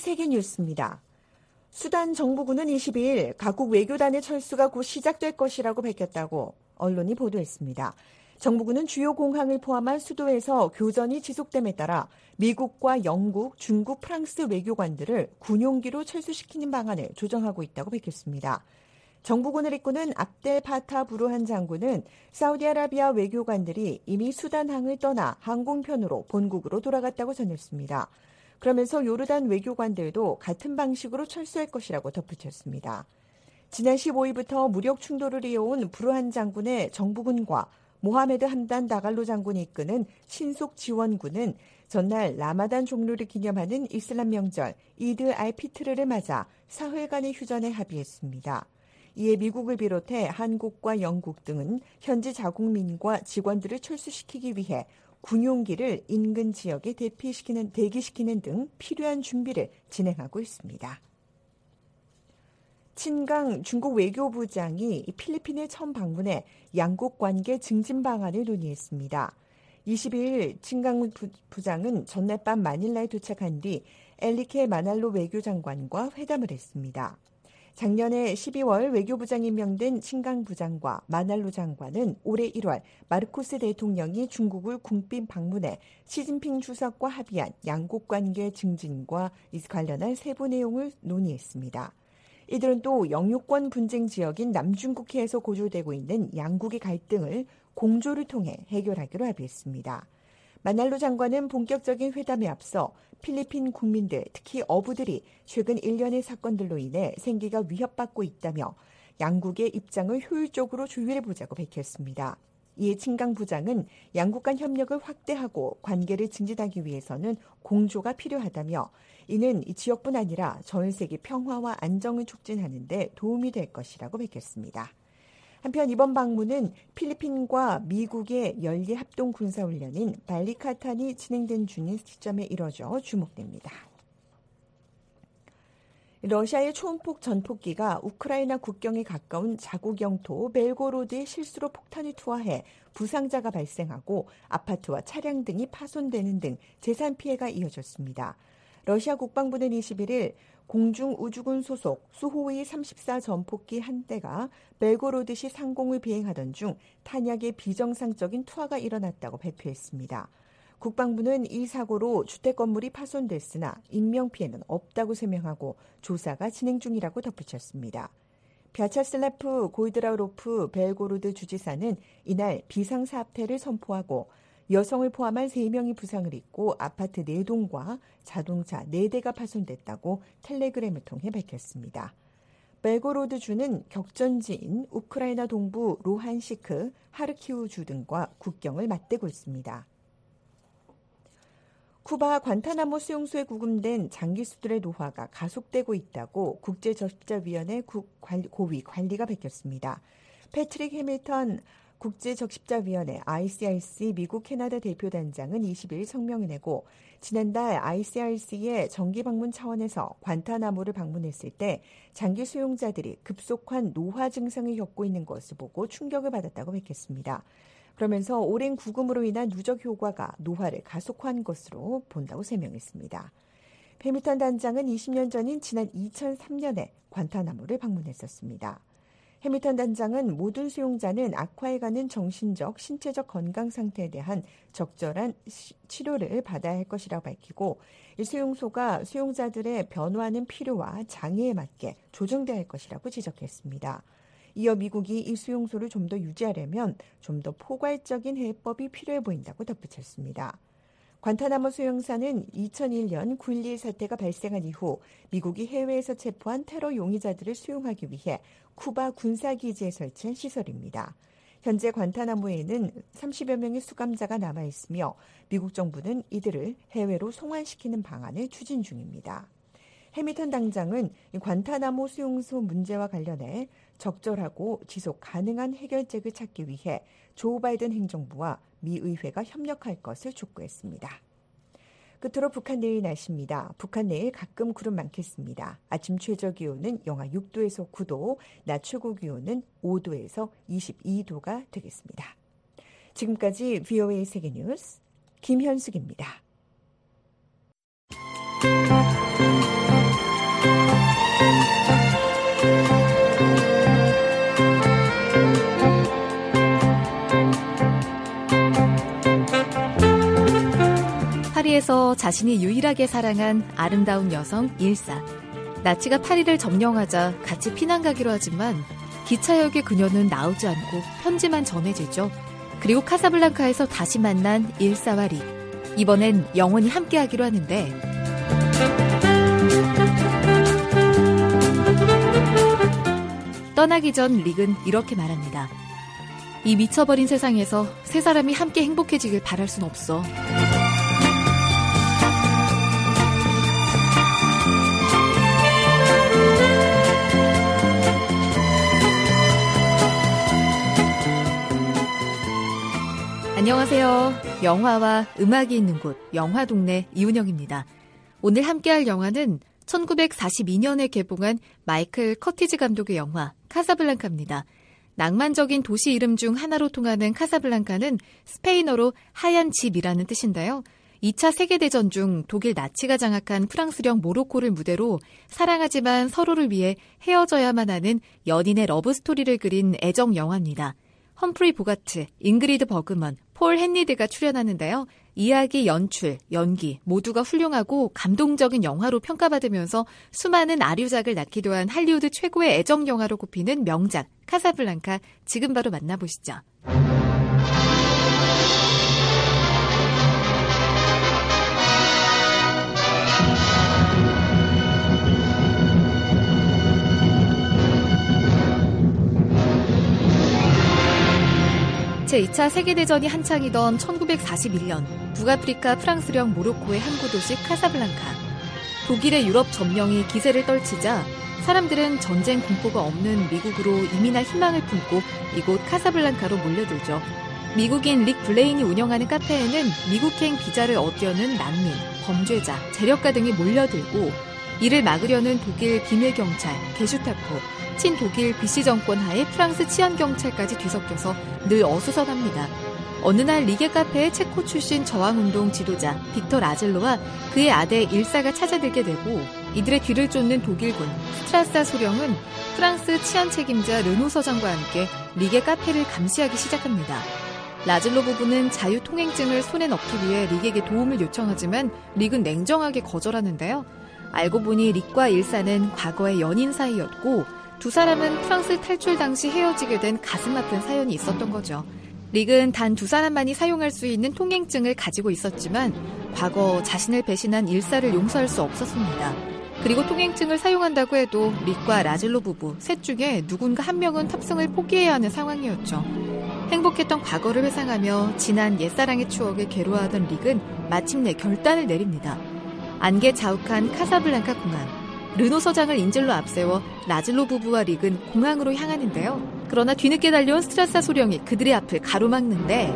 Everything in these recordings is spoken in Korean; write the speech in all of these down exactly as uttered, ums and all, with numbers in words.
세계 뉴스입니다. 수단 정부군은 이십이일 각국 외교단의 철수가 곧 시작될 것이라고 밝혔다고 언론이 보도했습니다. 정부군은 주요 공항을 포함한 수도에서 교전이 지속됨에 따라 미국과 영국, 중국, 프랑스 외교관들을 군용기로 철수시키는 방안을 조정하고 있다고 밝혔습니다. 정부군을 이끄는 압델 파타 부르한 장군은 사우디아라비아 외교관들이 이미 수단항을 떠나 항공편으로 본국으로 돌아갔다고 전했습니다. 그러면서 요르단 외교관들도 같은 방식으로 철수할 것이라고 덧붙였습니다. 지난 십오일부터 무력 충돌을 이어온 부르한 장군의 정부군과 모하메드 함단 다갈로 장군이 이끄는 신속 지원군은 전날 라마단 종료를 기념하는 이슬람 명절 이드 알 피트르를 맞아 사흘간의 휴전에 합의했습니다. 이에 미국을 비롯해 한국과 영국 등은 현지 자국민과 직원들을 철수시키기 위해 군용기를 인근 지역에 대피시키는, 대기시키는 등 필요한 준비를 진행하고 있습니다. 친강 중국 외교부장이 필리핀에 처음 방문해 양국 관계 증진 방안을 논의했습니다. 이십이일 친강 부장은 전날 밤 마닐라에 도착한 뒤 엘리케 마날로 외교장관과 회담을 했습니다. 작년에 십이월 외교부장이 임명된 친강 부장과 마날로 장관은 올해 일월 마르코스 대통령이 중국을 궁빛 방문해 시진핑 주석과 합의한 양국 관계 증진과 관련한 세부 내용을 논의했습니다. 이들은 또 영유권 분쟁 지역인 남중국해에서 고조되고 있는 양국의 갈등을 공조를 통해 해결하기로 합의했습니다. 마날로 장관은 본격적인 회담에 앞서 필리핀 국민들, 특히 어부들이 최근 일련의 사건들로 인해 생계가 위협받고 있다며 양국의 입장을 효율적으로 조율해보자고 밝혔습니다. 이에 친강 부장은 양국 간 협력을 확대하고 관계를 증진하기 위해서는 공조가 필요하다며 이는 이 지역뿐 아니라 전 세계 평화와 안정을 촉진하는 데 도움이 될 것이라고 밝혔습니다. 한편 이번 방문은 필리핀과 미국의 연례 합동 군사훈련인 발리카탄이 진행된 중인 시점에 이뤄져 주목됩니다. 러시아의 초음폭 전폭기가 우크라이나 국경에 가까운 자국 영토 벨고로드에 실수로 폭탄을 투하해 부상자가 발생하고 아파트와 차량 등이 파손되는 등 재산 피해가 이어졌습니다. 러시아 국방부는 이십일일 공중우주군 소속 수호이 삼십사 전폭기 한 대가 벨고로드시 상공을 비행하던 중 탄약의 비정상적인 투하가 일어났다고 발표했습니다. 국방부는 이 사고로 주택 건물이 파손됐으나 인명피해는 없다고 설명하고 조사가 진행 중이라고 덧붙였습니다. 벼차슬라프 골드라로프 벨고로드 주지사는 이날 비상사태를 선포하고 여성을 포함한 세 명이 부상을 입고 아파트 네 동과 자동차 네 대가 파손됐다고 텔레그램을 통해 밝혔습니다. 벨고로드주는 격전지인 우크라이나 동부 루한시크, 하르키우주 등과 국경을 맞대고 있습니다. 쿠바 관타나모 수용소에 구금된 장기수들의 노화가 가속되고 있다고 국제적십자위원회 고위 관리가 밝혔습니다. 패트릭 해밀턴 국제적십자위원회 아이씨알씨 미국 캐나다 대표단장은 이십일 성명을 내고 지난달 아이씨알씨의 정기 방문 차원에서 관타나모를 방문했을 때 장기 수용자들이 급속한 노화 증상을 겪고 있는 것을 보고 충격을 받았다고 밝혔습니다. 그러면서 오랜 구금으로 인한 누적 효과가 노화를 가속화한 것으로 본다고 설명했습니다. 해밀턴 단장은 이십 년 전인 지난 이천삼년에 관타나모를 방문했었습니다. 해밀턴 단장은 모든 수용자는 악화해가는 정신적, 신체적 건강 상태에 대한 적절한 치료를 받아야 할 것이라고 밝히고 이 수용소가 수용자들의 변화하는 필요와 장애에 맞게 조정돼야 할 것이라고 지적했습니다. 이어 미국이 이 수용소를 좀 더 유지하려면 좀 더 포괄적인 해법이 필요해 보인다고 덧붙였습니다. 관타나모 수용사는 이천일년 구일일 사태가 발생한 이후 미국이 해외에서 체포한 테러 용의자들을 수용하기 위해 쿠바 군사기지에 설치한 시설입니다. 현재 관타나모에는 삼십여 명의 수감자가 남아있으며 미국 정부는 이들을 해외로 송환시키는 방안을 추진 중입니다. 해밀턴 당장은 관타나모 수용소 문제와 관련해 적절하고 지속 가능한 해결책을 찾기 위해 조 바이든 행정부와 미 의회가 협력할 것을 촉구했습니다. 끝으로 북한 내일 날씨입니다. 북한 내일 가끔 구름 많겠습니다. 아침 최저기온은 영하 육도에서 구도, 낮 최고기온은 오도에서 이십이도가 되겠습니다. 지금까지 브이오에이 세계뉴스 김현숙입니다. 파리에서 자신이 유일하게 사랑한 아름다운 여성 일사. 나치가 파리를 점령하자 같이 피난 가기로 하지만 기차역에 그녀는 나오지 않고 편지만 전해지죠. 그리고 카사블랑카에서 다시 만난 일사와 릭. 이번엔 영원히 함께하기로 하는데 떠나기 전 릭은 이렇게 말합니다. 이 미쳐버린 세상에서 세 사람이 함께 행복해지길 바랄 순 없어. 안녕하세요. 영화와 음악이 있는 곳 영화동네 이은영입니다. 오늘 함께할 영화는 천구백사십이 년에 개봉한 마이클 커티즈 감독의 영화 카사블랑카입니다. 낭만적인 도시 이름 중 하나로 통하는 카사블랑카는 스페인어로 하얀 집이라는 뜻인데요. 이 차 세계대전 중 독일 나치가 장악한 프랑스령 모로코를 무대로 사랑하지만 서로를 위해 헤어져야만 하는 연인의 러브스토리를 그린 애정 영화입니다. 험프리 보가트, 잉그리드 버그먼, 폴 헨리드가 출연하는데요. 이야기, 연출, 연기 모두가 훌륭하고 감동적인 영화로 평가받으면서 수많은 아류작을 낳기도 한 할리우드 최고의 애정 영화로 꼽히는 명작 카사블랑카, 지금 바로 만나보시죠. 제이 차 세계대전이 한창이던 천구백사십일 년 북아프리카 프랑스령 모로코의 항구 도시 카사블랑카. 독일의 유럽 점령이 기세를 떨치자 사람들은 전쟁 공포가 없는 미국으로 이민할 희망을 품고 이곳 카사블랑카로 몰려들죠. 미국인 릭 블레인이 운영하는 카페에는 미국행 비자를 얻려는 난민, 범죄자, 재력가 등이 몰려들고 이를 막으려는 독일 비밀경찰, 게슈타포, 친독일 비씨 정권 하에 프랑스 치안경찰까지 뒤섞여서 늘 어수선합니다. 어느 날 릭의 카페에 체코 출신 저항운동 지도자 빅터 라젤로와 그의 아들 일사가 찾아들게 되고 이들의 뒤를 쫓는 독일군 스트라사 소령은 프랑스 치안 책임자 르노 서장과 함께 릭의 카페를 감시하기 시작합니다. 라젤로 부부는 자유통행증을 손에 넣기 위해 릭에게 도움을 요청하지만 릭은 냉정하게 거절하는데요. 알고 보니 릭과 일사는 과거의 연인 사이였고 두 사람은 프랑스 탈출 당시 헤어지게 된 가슴 아픈 사연이 있었던 거죠. 릭은 단 두 사람만이 사용할 수 있는 통행증을 가지고 있었지만 과거 자신을 배신한 일사를 용서할 수 없었습니다. 그리고 통행증을 사용한다고 해도 릭과 라젤로 부부 셋 중에 누군가 한 명은 탑승을 포기해야 하는 상황이었죠. 행복했던 과거를 회상하며 지난 옛사랑의 추억에 괴로워하던 릭은 마침내 결단을 내립니다. 안개 자욱한 카사블랑카 공항. 르노 서장을 인질로 앞세워 라젤로 부부와 릭은 공항으로 향하는데요. 그러나 뒤늦게 달려온 스트라사 소령이 그들의 앞을 가로막는데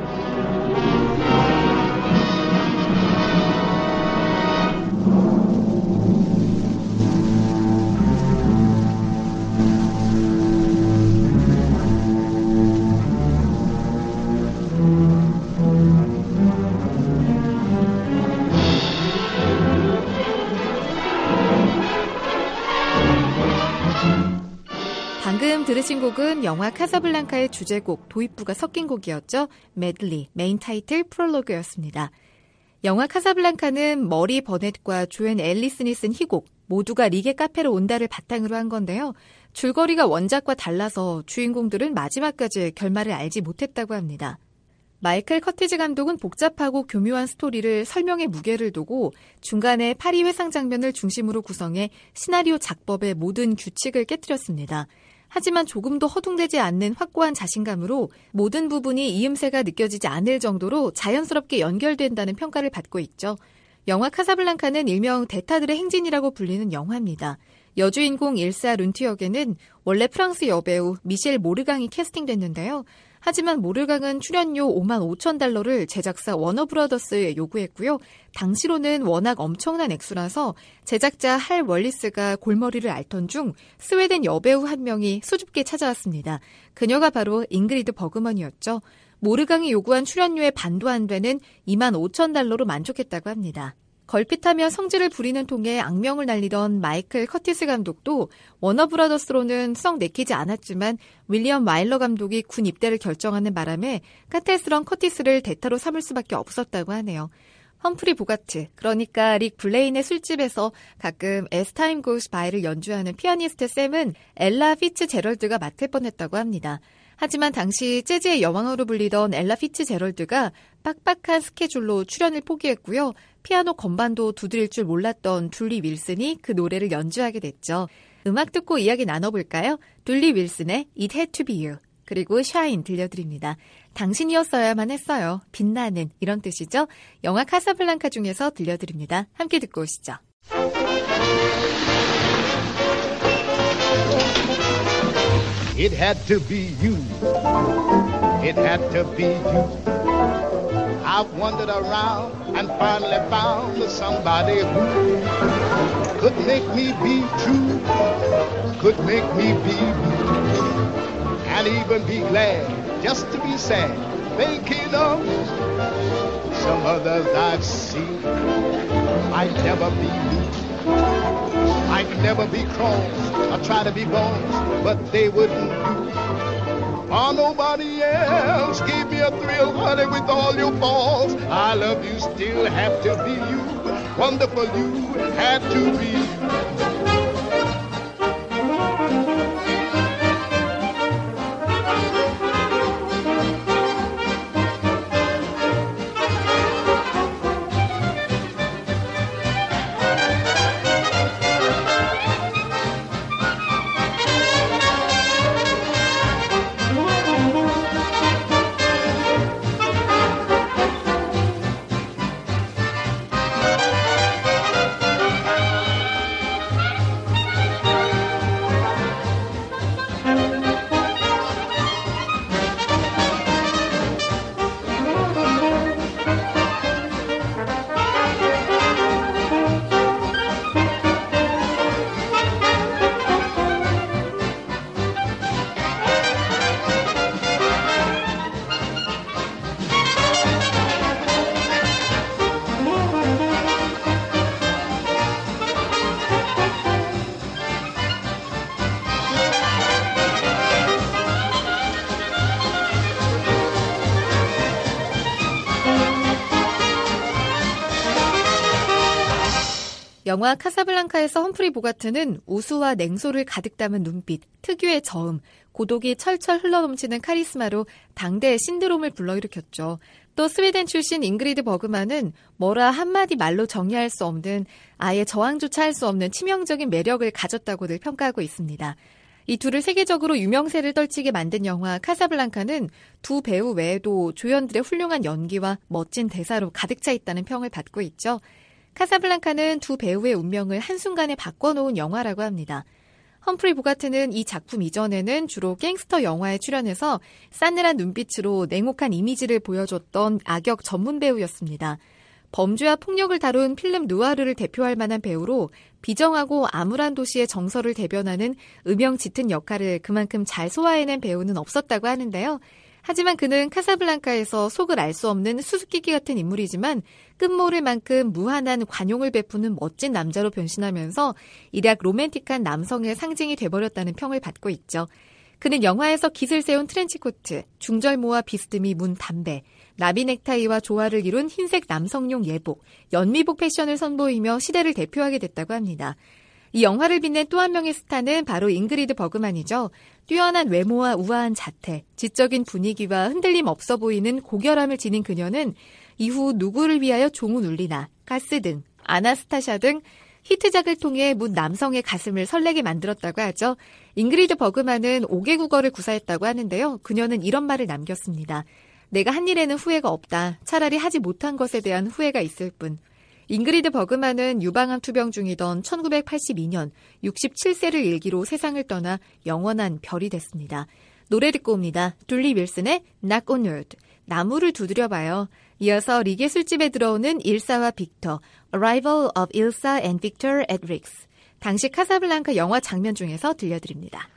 방금 들으신 곡은 영화 카사블랑카의 주제곡 도입부가 섞인 곡이었죠. 메들리, 메인 타이틀 프롤로그였습니다. 영화 카사블랑카는 머리 버넷과 조앤 앨리슨이 쓴 희곡 모두가 릭의 카페로 온다를 바탕으로 한 건데요. 줄거리가 원작과 달라서 주인공들은 마지막까지 결말을 알지 못했다고 합니다. 마이클 커티즈 감독은 복잡하고 교묘한 스토리를 설명의 무게를 두고 중간에 파리 회상 장면을 중심으로 구성해 시나리오 작법의 모든 규칙을 깨뜨렸습니다. 하지만 조금도 허둥대지 않는 확고한 자신감으로 모든 부분이 이음새가 느껴지지 않을 정도로 자연스럽게 연결된다는 평가를 받고 있죠. 영화 카사블랑카는 일명 대타들의 행진이라고 불리는 영화입니다. 여주인공 일사 룬트 역에는 원래 프랑스 여배우 미셸 모르강이 캐스팅됐는데요. 하지만 모르강은 출연료 오만 오천 달러를 제작사 워너브라더스에 요구했고요. 당시로는 워낙 엄청난 액수라서 제작자 할 월리스가 골머리를 앓던 중 스웨덴 여배우 한 명이 수줍게 찾아왔습니다. 그녀가 바로 잉그리드 버그먼이었죠. 모르강이 요구한 출연료의 반도 안 되는 이만 오천 달러로 만족했다고 합니다. 걸핏하며 성질을 부리는 통에 악명을 날리던 마이클 커티스 감독도 워너브라더스로는 썩 내키지 않았지만 윌리엄 와일러 감독이 군 입대를 결정하는 바람에 까탈스런 커티스를 대타로 삼을 수밖에 없었다고 하네요. 험프리 보가트, 그러니까 릭 블레인의 술집에서 가끔 As Time Goes By를 연주하는 피아니스트 샘은 엘라 피츠제럴드가 맡을 뻔했다고 합니다. 하지만 당시 재즈의 여왕으로 불리던 엘라 피츠제럴드가 빡빡한 스케줄로 출연을 포기했고요. 피아노 건반도 두드릴 줄 몰랐던 둘리 윌슨이 그 노래를 연주하게 됐죠. 음악 듣고 이야기 나눠볼까요? 둘리 윌슨의 It Had to Be You, 그리고 샤인 들려드립니다. 당신이었어야만 했어요. 빛나는, 이런 뜻이죠. 영화 카사블랑카 중에서 들려드립니다. 함께 듣고 오시죠. It had to be you. It had to be you. I've wandered around and finally found somebody who could make me be true, could make me be blue, and even be glad just to be sad, thinking of some others I've seen. Might never be me, might never be cross, I try to be bones, but they wouldn't do. Oh, nobody else gave me a thrill, honey, with all your balls. I love you, still have to be you. Wonderful, you had to be you. 영화 카사블랑카에서 험프리 보가트는 우수와 냉소를 가득 담은 눈빛, 특유의 저음, 고독이 철철 흘러넘치는 카리스마로 당대의 신드롬을 불러일으켰죠. 또 스웨덴 출신 잉그리드 버그만은 뭐라 한마디 말로 정의할 수 없는, 아예 저항조차 할 수 없는 치명적인 매력을 가졌다고들 평가하고 있습니다. 이 둘을 세계적으로 유명세를 떨치게 만든 영화 카사블랑카는 두 배우 외에도 조연들의 훌륭한 연기와 멋진 대사로 가득 차 있다는 평을 받고 있죠. 카사블랑카는 두 배우의 운명을 한순간에 바꿔놓은 영화라고 합니다. 험프리 보가트는 이 작품 이전에는 주로 갱스터 영화에 출연해서 싸늘한 눈빛으로 냉혹한 이미지를 보여줬던 악역 전문 배우였습니다. 범죄와 폭력을 다룬 필름 누아르를 대표할 만한 배우로 비정하고 암울한 도시의 정서를 대변하는 음영 짙은 역할을 그만큼 잘 소화해낸 배우는 없었다고 하는데요. 하지만 그는 카사블랑카에서 속을 알 수 없는 수수께끼 같은 인물이지만 끝모를 만큼 무한한 관용을 베푸는 멋진 남자로 변신하면서 일약 로맨틱한 남성의 상징이 돼버렸다는 평을 받고 있죠. 그는 영화에서 깃을 세운 트렌치코트, 중절모와 비스듬히 문 담배, 나비 넥타이와 조화를 이룬 흰색 남성용 예복, 연미복 패션을 선보이며 시대를 대표하게 됐다고 합니다. 이 영화를 빛낸 또 한 명의 스타는 바로 잉그리드 버그만이죠. 뛰어난 외모와 우아한 자태, 지적인 분위기와 흔들림 없어 보이는 고결함을 지닌 그녀는 이후 누구를 위하여 종은 울리나, 가스 등, 아나스타샤 등 히트작을 통해 문 남성의 가슴을 설레게 만들었다고 하죠. 잉그리드 버그만은 오 개 국어를 구사했다고 하는데요. 그녀는 이런 말을 남겼습니다. 내가 한 일에는 후회가 없다. 차라리 하지 못한 것에 대한 후회가 있을 뿐. 잉그리드 버그만은 유방암 투병 중이던 천구백팔십이 년 육십칠 세를 일기로 세상을 떠나 영원한 별이 됐습니다. 노래 듣고 옵니다. 둘리 윌슨의 Knock on Wood, 나무를 두드려봐요. 이어서 릭의 술집에 들어오는 일사와 빅터, Arrival of Ilsa and Victor at Rick's. 당시 카사블랑카 영화 장면 중에서 들려드립니다.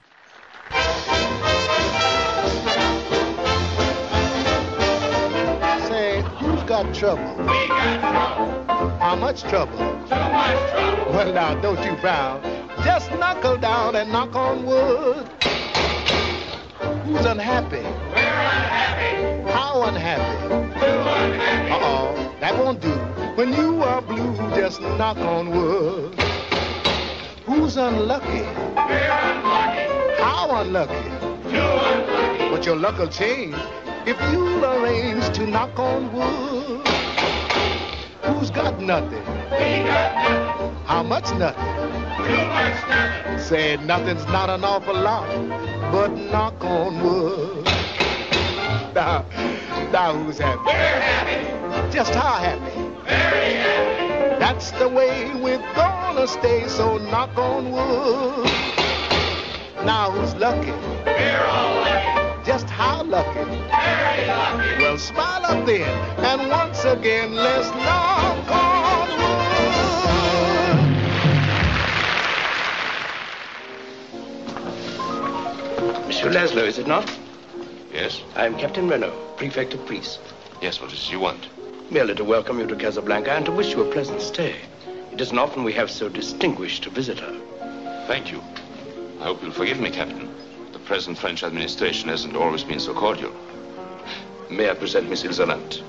Say, who's got trouble? We got trouble. How much trouble? Too much trouble. Well, now, don't you frown. Just knuckle down and knock on wood. Who's unhappy? We're unhappy. How unhappy? Too unhappy. Uh-oh, that won't do. When you are blue, just knock on wood. Who's unlucky? We're unlucky. How unlucky? Too unlucky. But your luck will change if you arrange to knock on wood. Who's got nothing? We got nothing. How much nothing? Too much nothing. Say nothing's not an awful lot, but knock on wood. Now, now who's happy? We're happy. Just how happy? Very happy. That's the way we're gonna stay, so knock on wood. Now who's lucky? We're all lucky. Just how lucky? Very lucky. Well, smile up then, and once again, let's knock on wood. Monsieur Laszlo, is it not? Yes? I'm Captain Renault, Prefect of Police. Yes, what is it you want? Merely to welcome you to Casablanca and to wish you a pleasant stay. It isn't often we have so distinguished a visitor. Thank you. I hope you'll forgive me, Captain. The present French administration hasn't always been so cordial. May I present Miss Ilzalant?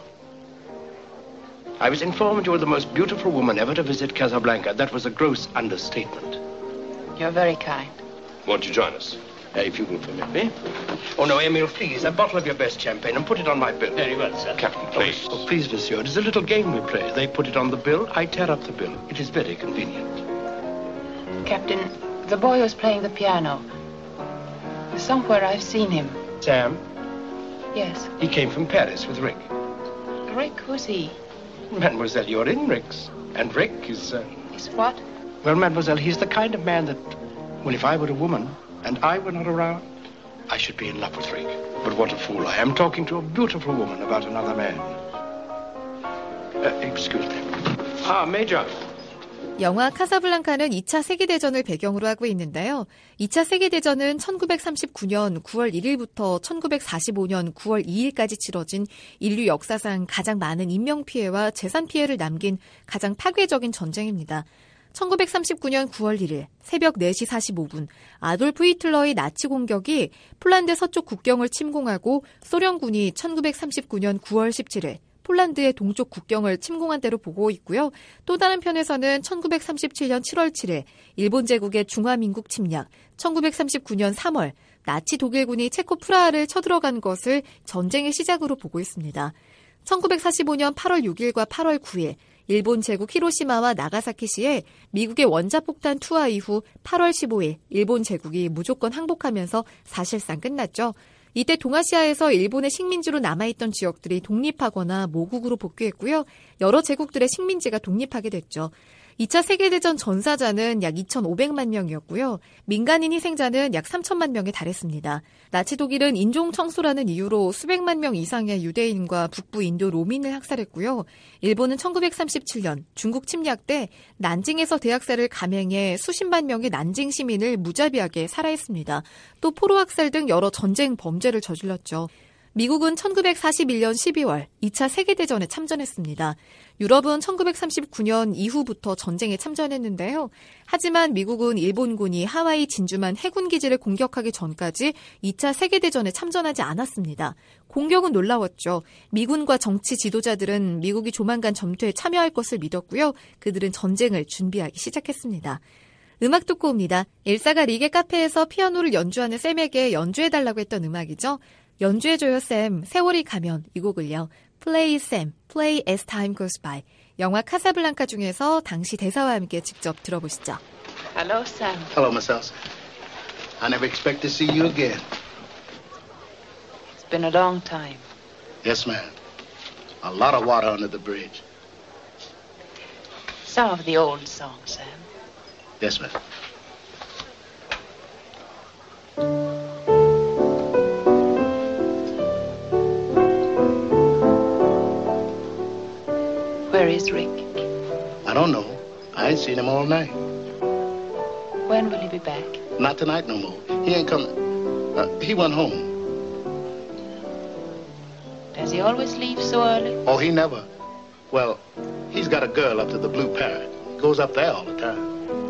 I was informed you were the most beautiful woman ever to visit Casablanca. That was a gross understatement. You're very kind. Won't you join us? Uh, if you will permit me. Oh, no, Emile, please, a bottle of your best champagne and put it on my bill. Very well, sir. Captain, please. Oh, please, monsieur, it is a little game we play. They put it on the bill, I tear up the bill. It is very convenient. Captain, the boy was playing the piano. Somewhere I've seen him. Sam? Yes. He came from Paris with Rick. Rick, who's he? Mademoiselle, you're in Rick's. And Rick is, uh... Is what? Well, Mademoiselle, he's the kind of man that... Well, if I were a woman and I were not around, I should be in love with Rick. But what a fool I am, talking to a beautiful woman about another man. Uh, excuse me. Ah, Major. 영화 카사블랑카는 이 차 세계대전을 배경으로 하고 있는데요. 이 차 세계대전은 천구백삼십구 년 구월 일일부터 천구백사십오 년 구월 이일까지 치러진 인류 역사상 가장 많은 인명피해와 재산피해를 남긴 가장 파괴적인 전쟁입니다. 천구백삼십구 년 구월 일일 새벽 네 시 사십오 분 아돌프 히틀러의 나치 공격이 폴란드 서쪽 국경을 침공하고 소련군이 천구백삼십구 년 구월 십칠일 폴란드의 동쪽 국경을 침공한 대로 보고 있고요. 또 다른 편에서는 천구백삼십칠 년 칠월 칠일 일본 제국의 중화민국 침략, 천구백삼십구 년 삼월 나치 독일군이 체코 프라하를 쳐들어간 것을 전쟁의 시작으로 보고 있습니다. 천구백사십오 년 팔월 육일과 팔월 구일 일본 제국 히로시마와 나가사키시에 미국의 원자폭탄 투하 이후 팔월 십오일 일본 제국이 무조건 항복하면서 사실상 끝났죠. 이때 동아시아에서 일본의 식민지로 남아있던 지역들이 독립하거나 모국으로 복귀했고요. 여러 제국들의 식민지가 독립하게 됐죠. 이 차 세계대전 전사자는 약 이천오백만 명이었고요. 민간인 희생자는 약 삼천만 명에 달했습니다. 나치 독일은 인종청소라는 이유로 수백만 명 이상의 유대인과 북부 인도 로민을 학살했고요. 일본은 천구백삼십칠 년 중국 침략 때 난징에서 대학살을 감행해 수십만 명의 난징 시민을 무자비하게 살해했습니다. 또 포로 학살 등 여러 전쟁 범죄를 저질렀죠. 미국은 천구백사십일 년 십이월 이 차 세계대전에 참전했습니다. 유럽은 천구백삼십구 년 이후부터 전쟁에 참전했는데요. 하지만 미국은 일본군이 하와이 진주만 해군기지를 공격하기 전까지 이 차 세계대전에 참전하지 않았습니다. 공격은 놀라웠죠. 미군과 정치 지도자들은 미국이 조만간 전투에 참여할 것을 믿었고요. 그들은 전쟁을 준비하기 시작했습니다. 음악 듣고 옵니다. 엘사가 리게 카페에서 피아노를 연주하는 샘에게 연주해달라고 했던 음악이죠. 연주해줘요 샘, 세월이 가면 이 곡을요. Play Sam, Play as time goes by. 영화 카사블랑카 중에서 당시 대사와 함께 직접 들어보시죠. Hello, Sam. Hello, Miss Elsa. I never expect to see you again. It's been a long time. Yes, ma'am. A lot of water under the bridge. Some of the old songs, Sam. Yes, ma'am. Where is Rick? I don't know. I ain't seen him all night. When will he be back? Not tonight no more. He ain't coming. Uh, he went home. Does he always leave so early? Oh, he never. Well, he's got a girl up to the Blue Parrot. Goes up there all the time.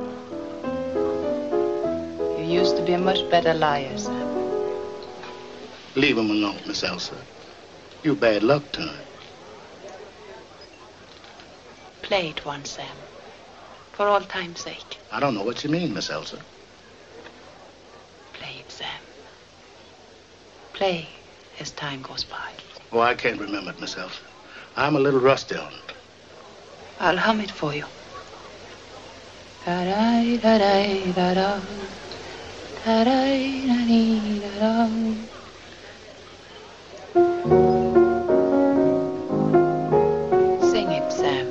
You used to be a much better liar, Sam. Leave him alone, Miss Elsa. You bad luck to him. play it once, Sam. For all time's sake. I don't know what you mean, Miss Elsa. Play it, Sam. Play as time goes by. Oh, I can't remember it, Miss Elsa. I'm a little rusty on it. I'll hum it for you. Da-da-da-da-da-da. Da-da-da-da-da-da. Sing it, Sam.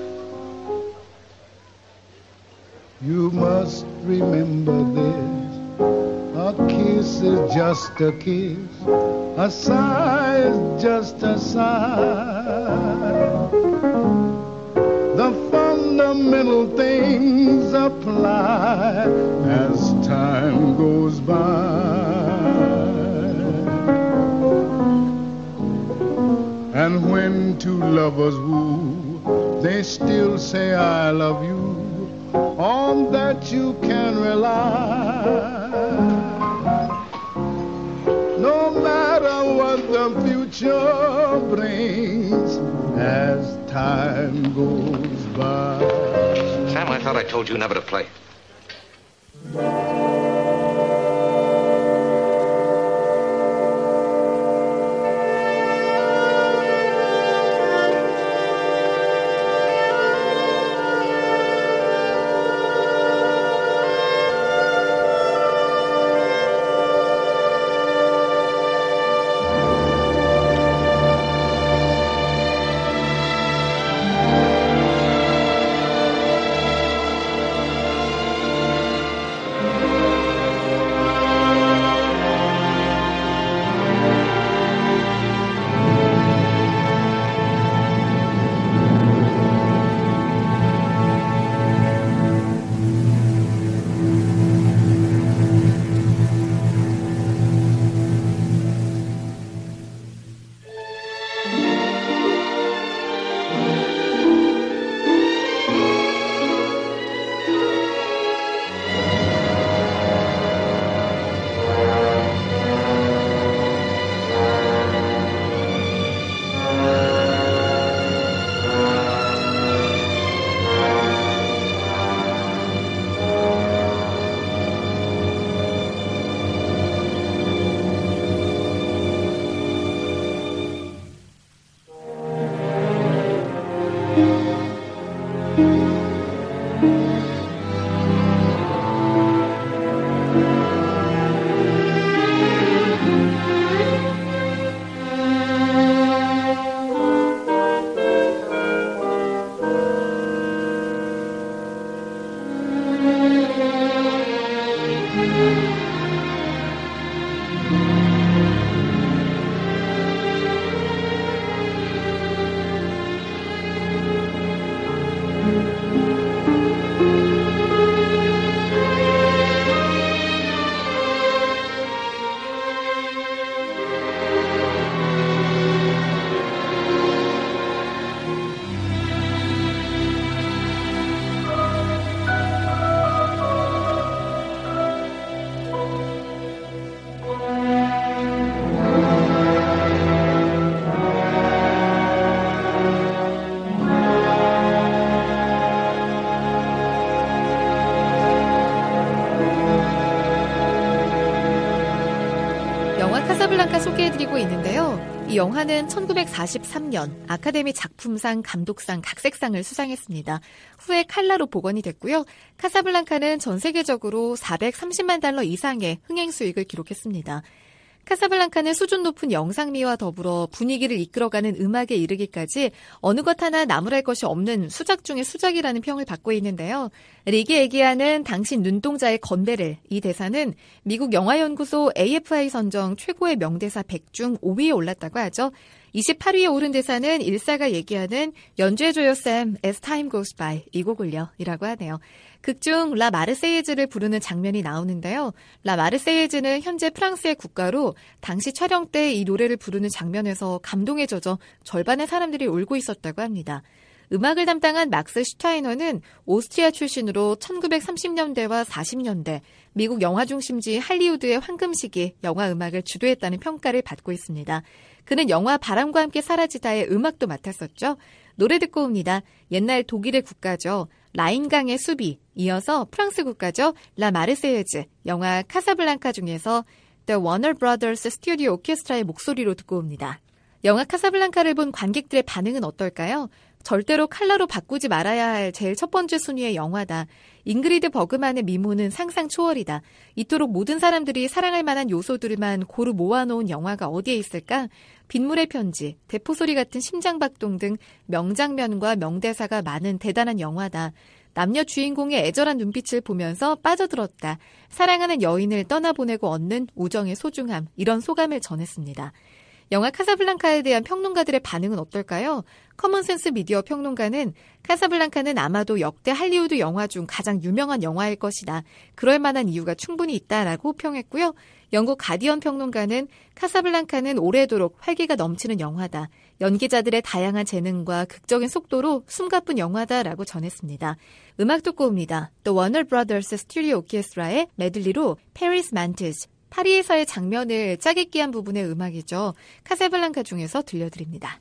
You must remember this. A kiss is just a kiss. A sigh is just a sigh. The fundamental things apply as time goes by. And when two lovers woo, they still say I love you. On that you can rely. No matter what the future brings as time goes by. Sam, I thought I told you never to play. 영화 카사블랑카 소개해드리고 있는데요. 이 영화는 천구백사십삼 년 아카데미 작품상, 감독상, 각색상을 수상했습니다. 후에 칼라로 복원이 됐고요. 카사블랑카는 전 세계적으로 사백삼십만 달러 이상의 흥행 수익을 기록했습니다. 카사블랑카는 수준 높은 영상미와 더불어 분위기를 이끌어가는 음악에 이르기까지 어느 것 하나 나무랄 것이 없는 수작 중의 수작이라는 평을 받고 있는데요. 릭이 얘기하는 당신 눈동자의 건배를, 이 대사는 미국 영화연구소 에이에프아이 선정 최고의 명대사 백 중 오 위에 올랐다고 하죠. 이십팔 위에 오른 대사는 일사가 얘기하는 연주해줘요 쌤, as time goes by, 이 곡을요 이라고 하네요. 극중 라 마르세이즈를 부르는 장면이 나오는데요. 라 마르세이즈는 현재 프랑스의 국가로 당시 촬영 때 이 노래를 부르는 장면에서 감동에 젖어 절반의 사람들이 울고 있었다고 합니다. 음악을 담당한 막스 슈타이너는 오스트리아 출신으로 천구백삼십 년대와 사십 년대 미국 영화 중심지 할리우드의 황금 시기 영화 음악을 주도했다는 평가를 받고 있습니다. 그는 영화 바람과 함께 사라지다의 음악도 맡았었죠. 노래 듣고 옵니다. 옛날 독일의 국가죠. 라인강의 수비, 이어서 프랑스 국가죠. 라 마르세유즈, 영화 카사블랑카 중에서 The Warner Brothers Studio Orchestra의 목소리로 듣고 옵니다. 영화 카사블랑카를 본 관객들의 반응은 어떨까요? 절대로 칼라로 바꾸지 말아야 할 제일 첫 번째 순위의 영화다. 잉그리드 버그만의 미모는 상상 초월이다. 이토록 모든 사람들이 사랑할 만한 요소들만 고루 모아놓은 영화가 어디에 있을까? 빗물의 편지, 대포소리 같은 심장박동 등 명장면과 명대사가 많은 대단한 영화다. 남녀 주인공의 애절한 눈빛을 보면서 빠져들었다. 사랑하는 여인을 떠나보내고 얻는 우정의 소중함, 이런 소감을 전했습니다. 영화 카사블랑카에 대한 평론가들의 반응은 어떨까요? 커먼센스 미디어 평론가는 카사블랑카는 아마도 역대 할리우드 영화 중 가장 유명한 영화일 것이다. 그럴 만한 이유가 충분히 있다라고 평했고요. 영국 가디언 평론가는 카사블랑카는 오래도록 활기가 넘치는 영화다. 연기자들의 다양한 재능과 극적인 속도로 숨가쁜 영화다라고 전했습니다. 음악 듣고 옵니다. The Warner Brothers Studio Orchestra의 메들리로 Paris Mantis, 파리에서의 장면을 짜깁기한 부분의 음악이죠. 카사블랑카 중에서 들려드립니다.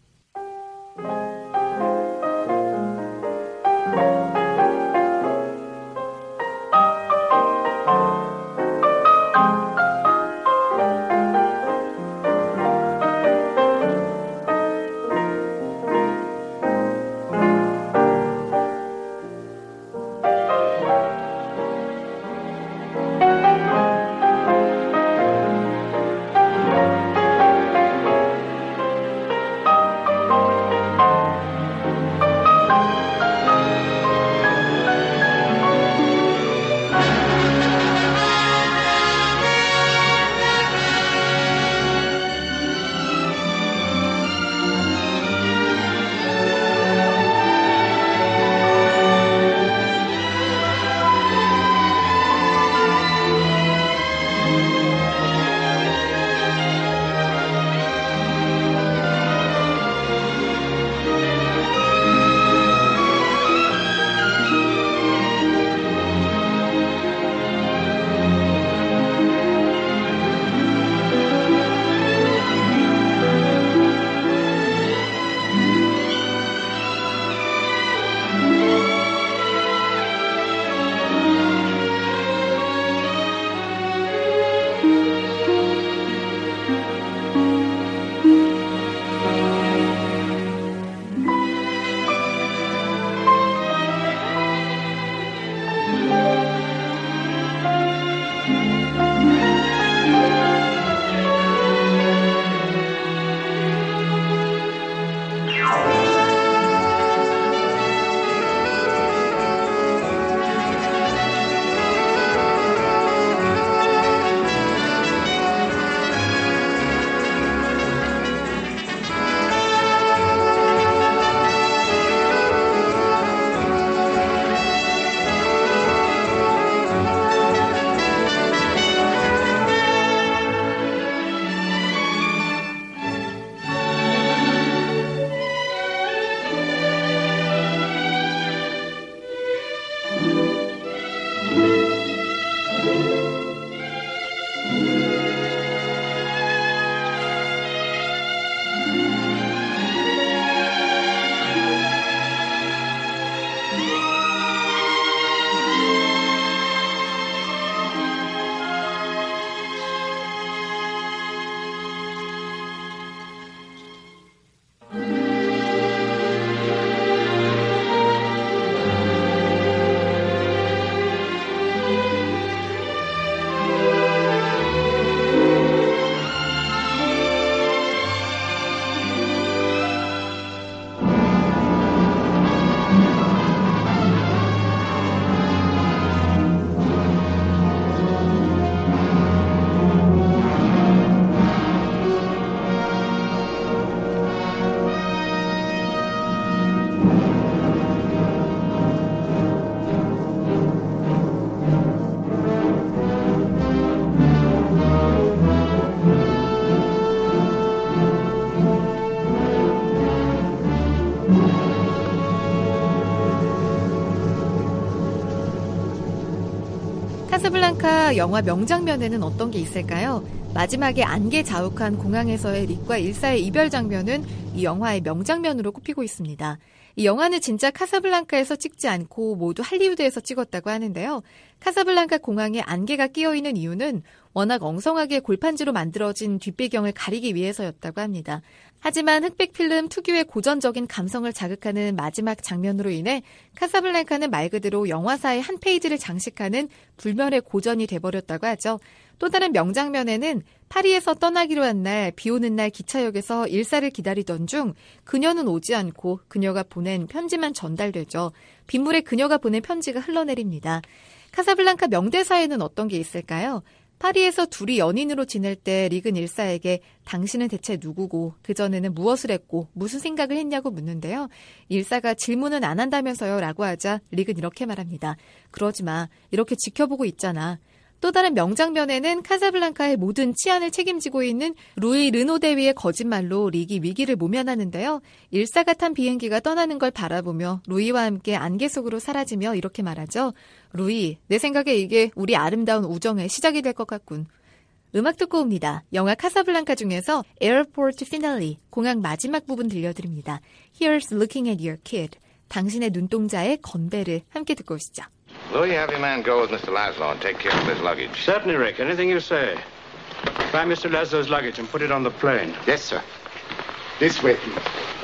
카사블랑카 영화 명장면에는 어떤 게 있을까요? 마지막에 안개 자욱한 공항에서의 릭과 일사의 이별 장면은 이 영화의 명장면으로 꼽히고 있습니다. 이 영화는 진짜 카사블랑카에서 찍지 않고 모두 할리우드에서 찍었다고 하는데요. 카사블랑카 공항에 안개가 끼어있는 이유는 워낙 엉성하게 골판지로 만들어진 뒷배경을 가리기 위해서였다고 합니다. 하지만 흑백 필름 특유의 고전적인 감성을 자극하는 마지막 장면으로 인해 카사블랑카는 말 그대로 영화사의 한 페이지를 장식하는 불멸의 고전이 돼버렸다고 하죠. 또 다른 명장면에는 파리에서 떠나기로 한 날 비 오는 날 기차역에서 일사를 기다리던 중 그녀는 오지 않고 그녀가 보낸 편지만 전달되죠. 빗물에 그녀가 보낸 편지가 흘러내립니다. 카사블랑카 명대사에는 어떤 게 있을까요? 파리에서 둘이 연인으로 지낼 때 릭은 일사에게 당신은 대체 누구고 그전에는 무엇을 했고 무슨 생각을 했냐고 묻는데요. 일사가 질문은 안 한다면서요 라고 하자 릭은 이렇게 말합니다. 그러지 마. 이렇게 지켜보고 있잖아. 또 다른 명장면에는 카사블랑카의 모든 치안을 책임지고 있는 루이 르노 대위의 거짓말로 릭이 위기를 모면하는데요. 일사가 탄 비행기가 떠나는 걸 바라보며 루이와 함께 안개 속으로 사라지며 이렇게 말하죠. 루이, 내 생각에 이게 우리 아름다운 우정의 시작이 될 것 같군. 음악 듣고 옵니다. 영화 카사블랑카 중에서 에어포트 피날리, 공항 마지막 부분 들려드립니다. Here's looking at your kid. 당신의 눈동자의 건배를 함께 듣고 오시죠. Louis, have your man go with Mister Laszlo and take care of his luggage. Certainly, Rick. Anything you say. Find Mister Laszlo's luggage and put it on the plane. Yes, sir. This way, please.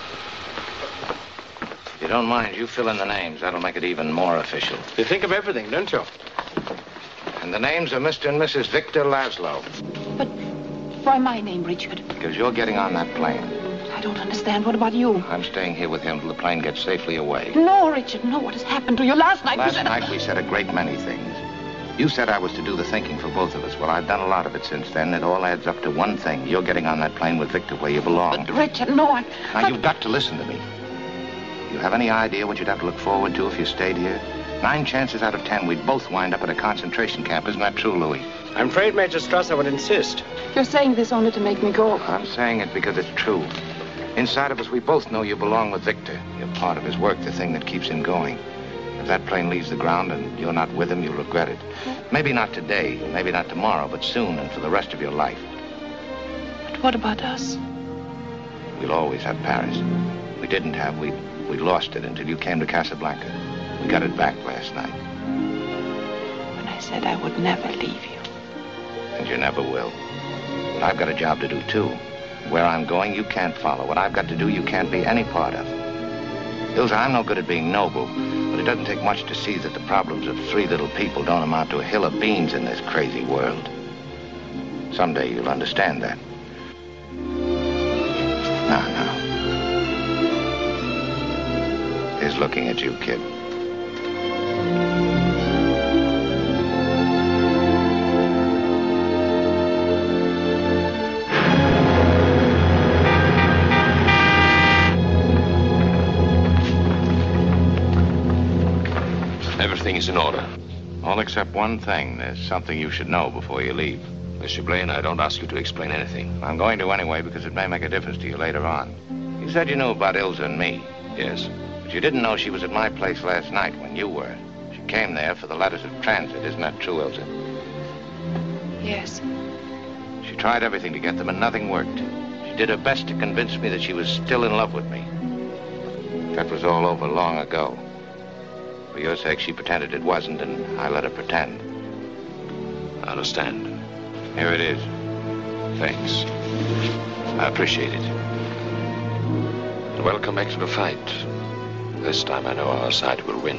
If you don't mind, you fill in the names. That'll make it even more official. You think of everything, don't you? And the names are Mister and Missus Victor Laszlo. But why my name, Richard? Because you're getting on that plane. I don't understand. What about you? I'm staying here with him till the plane gets safely away. No, Richard, no. What has happened to you? Last night Last you said... night we said a great many things. You said I was to do the thinking for both of us. Well, I've done a lot of it since then. It all adds up to one thing. You're getting on that plane with Victor where you belong. But, Richard, no, I... Now, but... you've got to listen to me. You have any idea what you'd have to look forward to if you stayed here? Nine chances out of ten, we'd both wind up at a concentration camp. Isn't that true, Louis? I'm afraid Major Strasser would insist. You're saying this only to make me go. I'm saying it because it's true. Inside of us, we both know you belong with Victor. You're part of his work, the thing that keeps him going. If that plane leaves the ground and you're not with him, you'll regret it. Maybe not today, maybe not tomorrow, but soon and for the rest of your life. But what about us? We'll always have Paris. We didn't have, we we lost it until you came to Casablanca. We got it back last night. When I said I would never leave you. And you never will. But I've got a job to do, too. Where I'm going, you can't follow. What I've got to do, you can't be any part of. Ilsa, I'm no good at being noble, but it doesn't take much to see that the problems of three little people don't amount to a hill of beans in this crazy world. Someday you'll understand that. Now, now. He's looking at you, kid. Everything is in order. All except one thing. There's something you should know before you leave. Mister Blaine, I don't ask you to explain anything. I'm going to anyway because it may make a difference to you later on. You said you knew about Ilsa and me. Yes. But you didn't know she was at my place last night when you were. She came there for the letters of transit. Isn't that true, Ilsa? Yes. She tried everything to get them and nothing worked. She did her best to convince me that she was still in love with me. That was all over long ago. For your sake, she pretended it wasn't, and I let her pretend. I understand. Here it is. Thanks. I appreciate it. And welcome back to the fight. This time I know our side will win.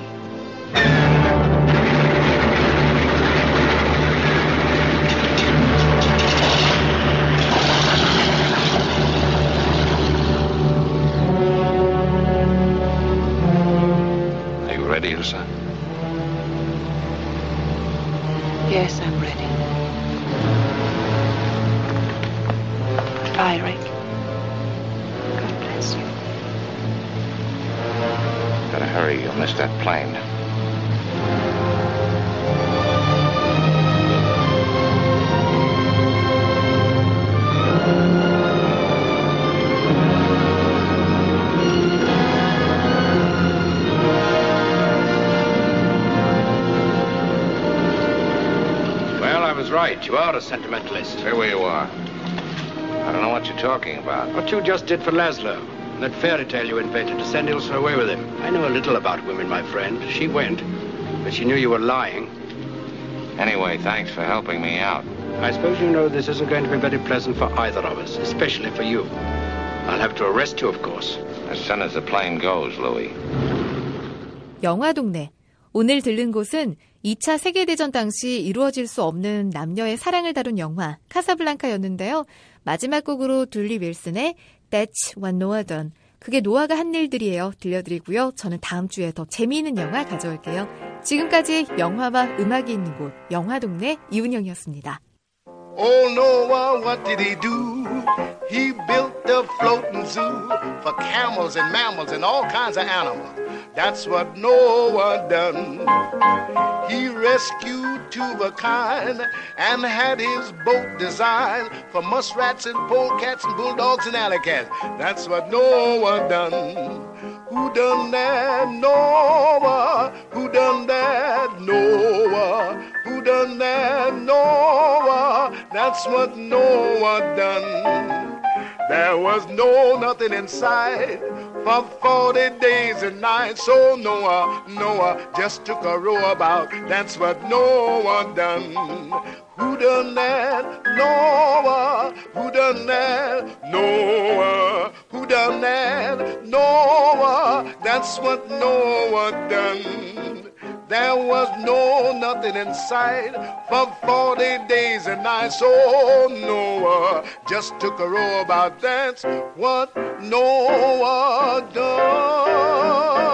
Are you ready, Ilsa? Yes, I'm ready. Bye, Rick. God bless you. Better hurry, you'll miss that plane. right. You are a sentimentalist. Stay where you are. I don't know what you're talking about. What you just did for Laszlo. That fairy tale you invented to send Ilsa away with him. I know a little about women, my friend. She went, but she knew you were lying. Anyway, thanks for helping me out. I suppose you know this isn't going to be very pleasant for either of us, especially for you. I'll have to arrest you, of course. As soon as the plane goes, Louis. 영화 동네. 오늘 들른 곳은 이 차 세계대전 당시 이루어질 수 없는 남녀의 사랑을 다룬 영화 카사블랑카였는데요. 마지막 곡으로 둘리 윌슨의 That's What Noah Done. 그게 노아가 한 일들이에요. 들려드리고요. 저는 다음 주에 더 재미있는 영화 가져올게요. 지금까지 영화와 음악이 있는 곳 영화 동네 이은영이었습니다. Oh, Noah, what did he do? He built a floating zoo for camels and mammals and all kinds of animals. That's what Noah done. He rescued two of a kind and had his boat designed for muskrats and polecats and bulldogs and alley cats. That's what Noah done. Who done that? Noah. Who done that? Noah. Who done that? Noah. That's what Noah done. There was no nothing inside for forty days and nights. So Noah, Noah just took a row about. That's what Noah done. Who done that? Noah. Who done that? Noah. Who done that? Noah. That's what Noah done. There was no nothing in sight for forty days and nights. So Noah just took a row about. That's what Noah done.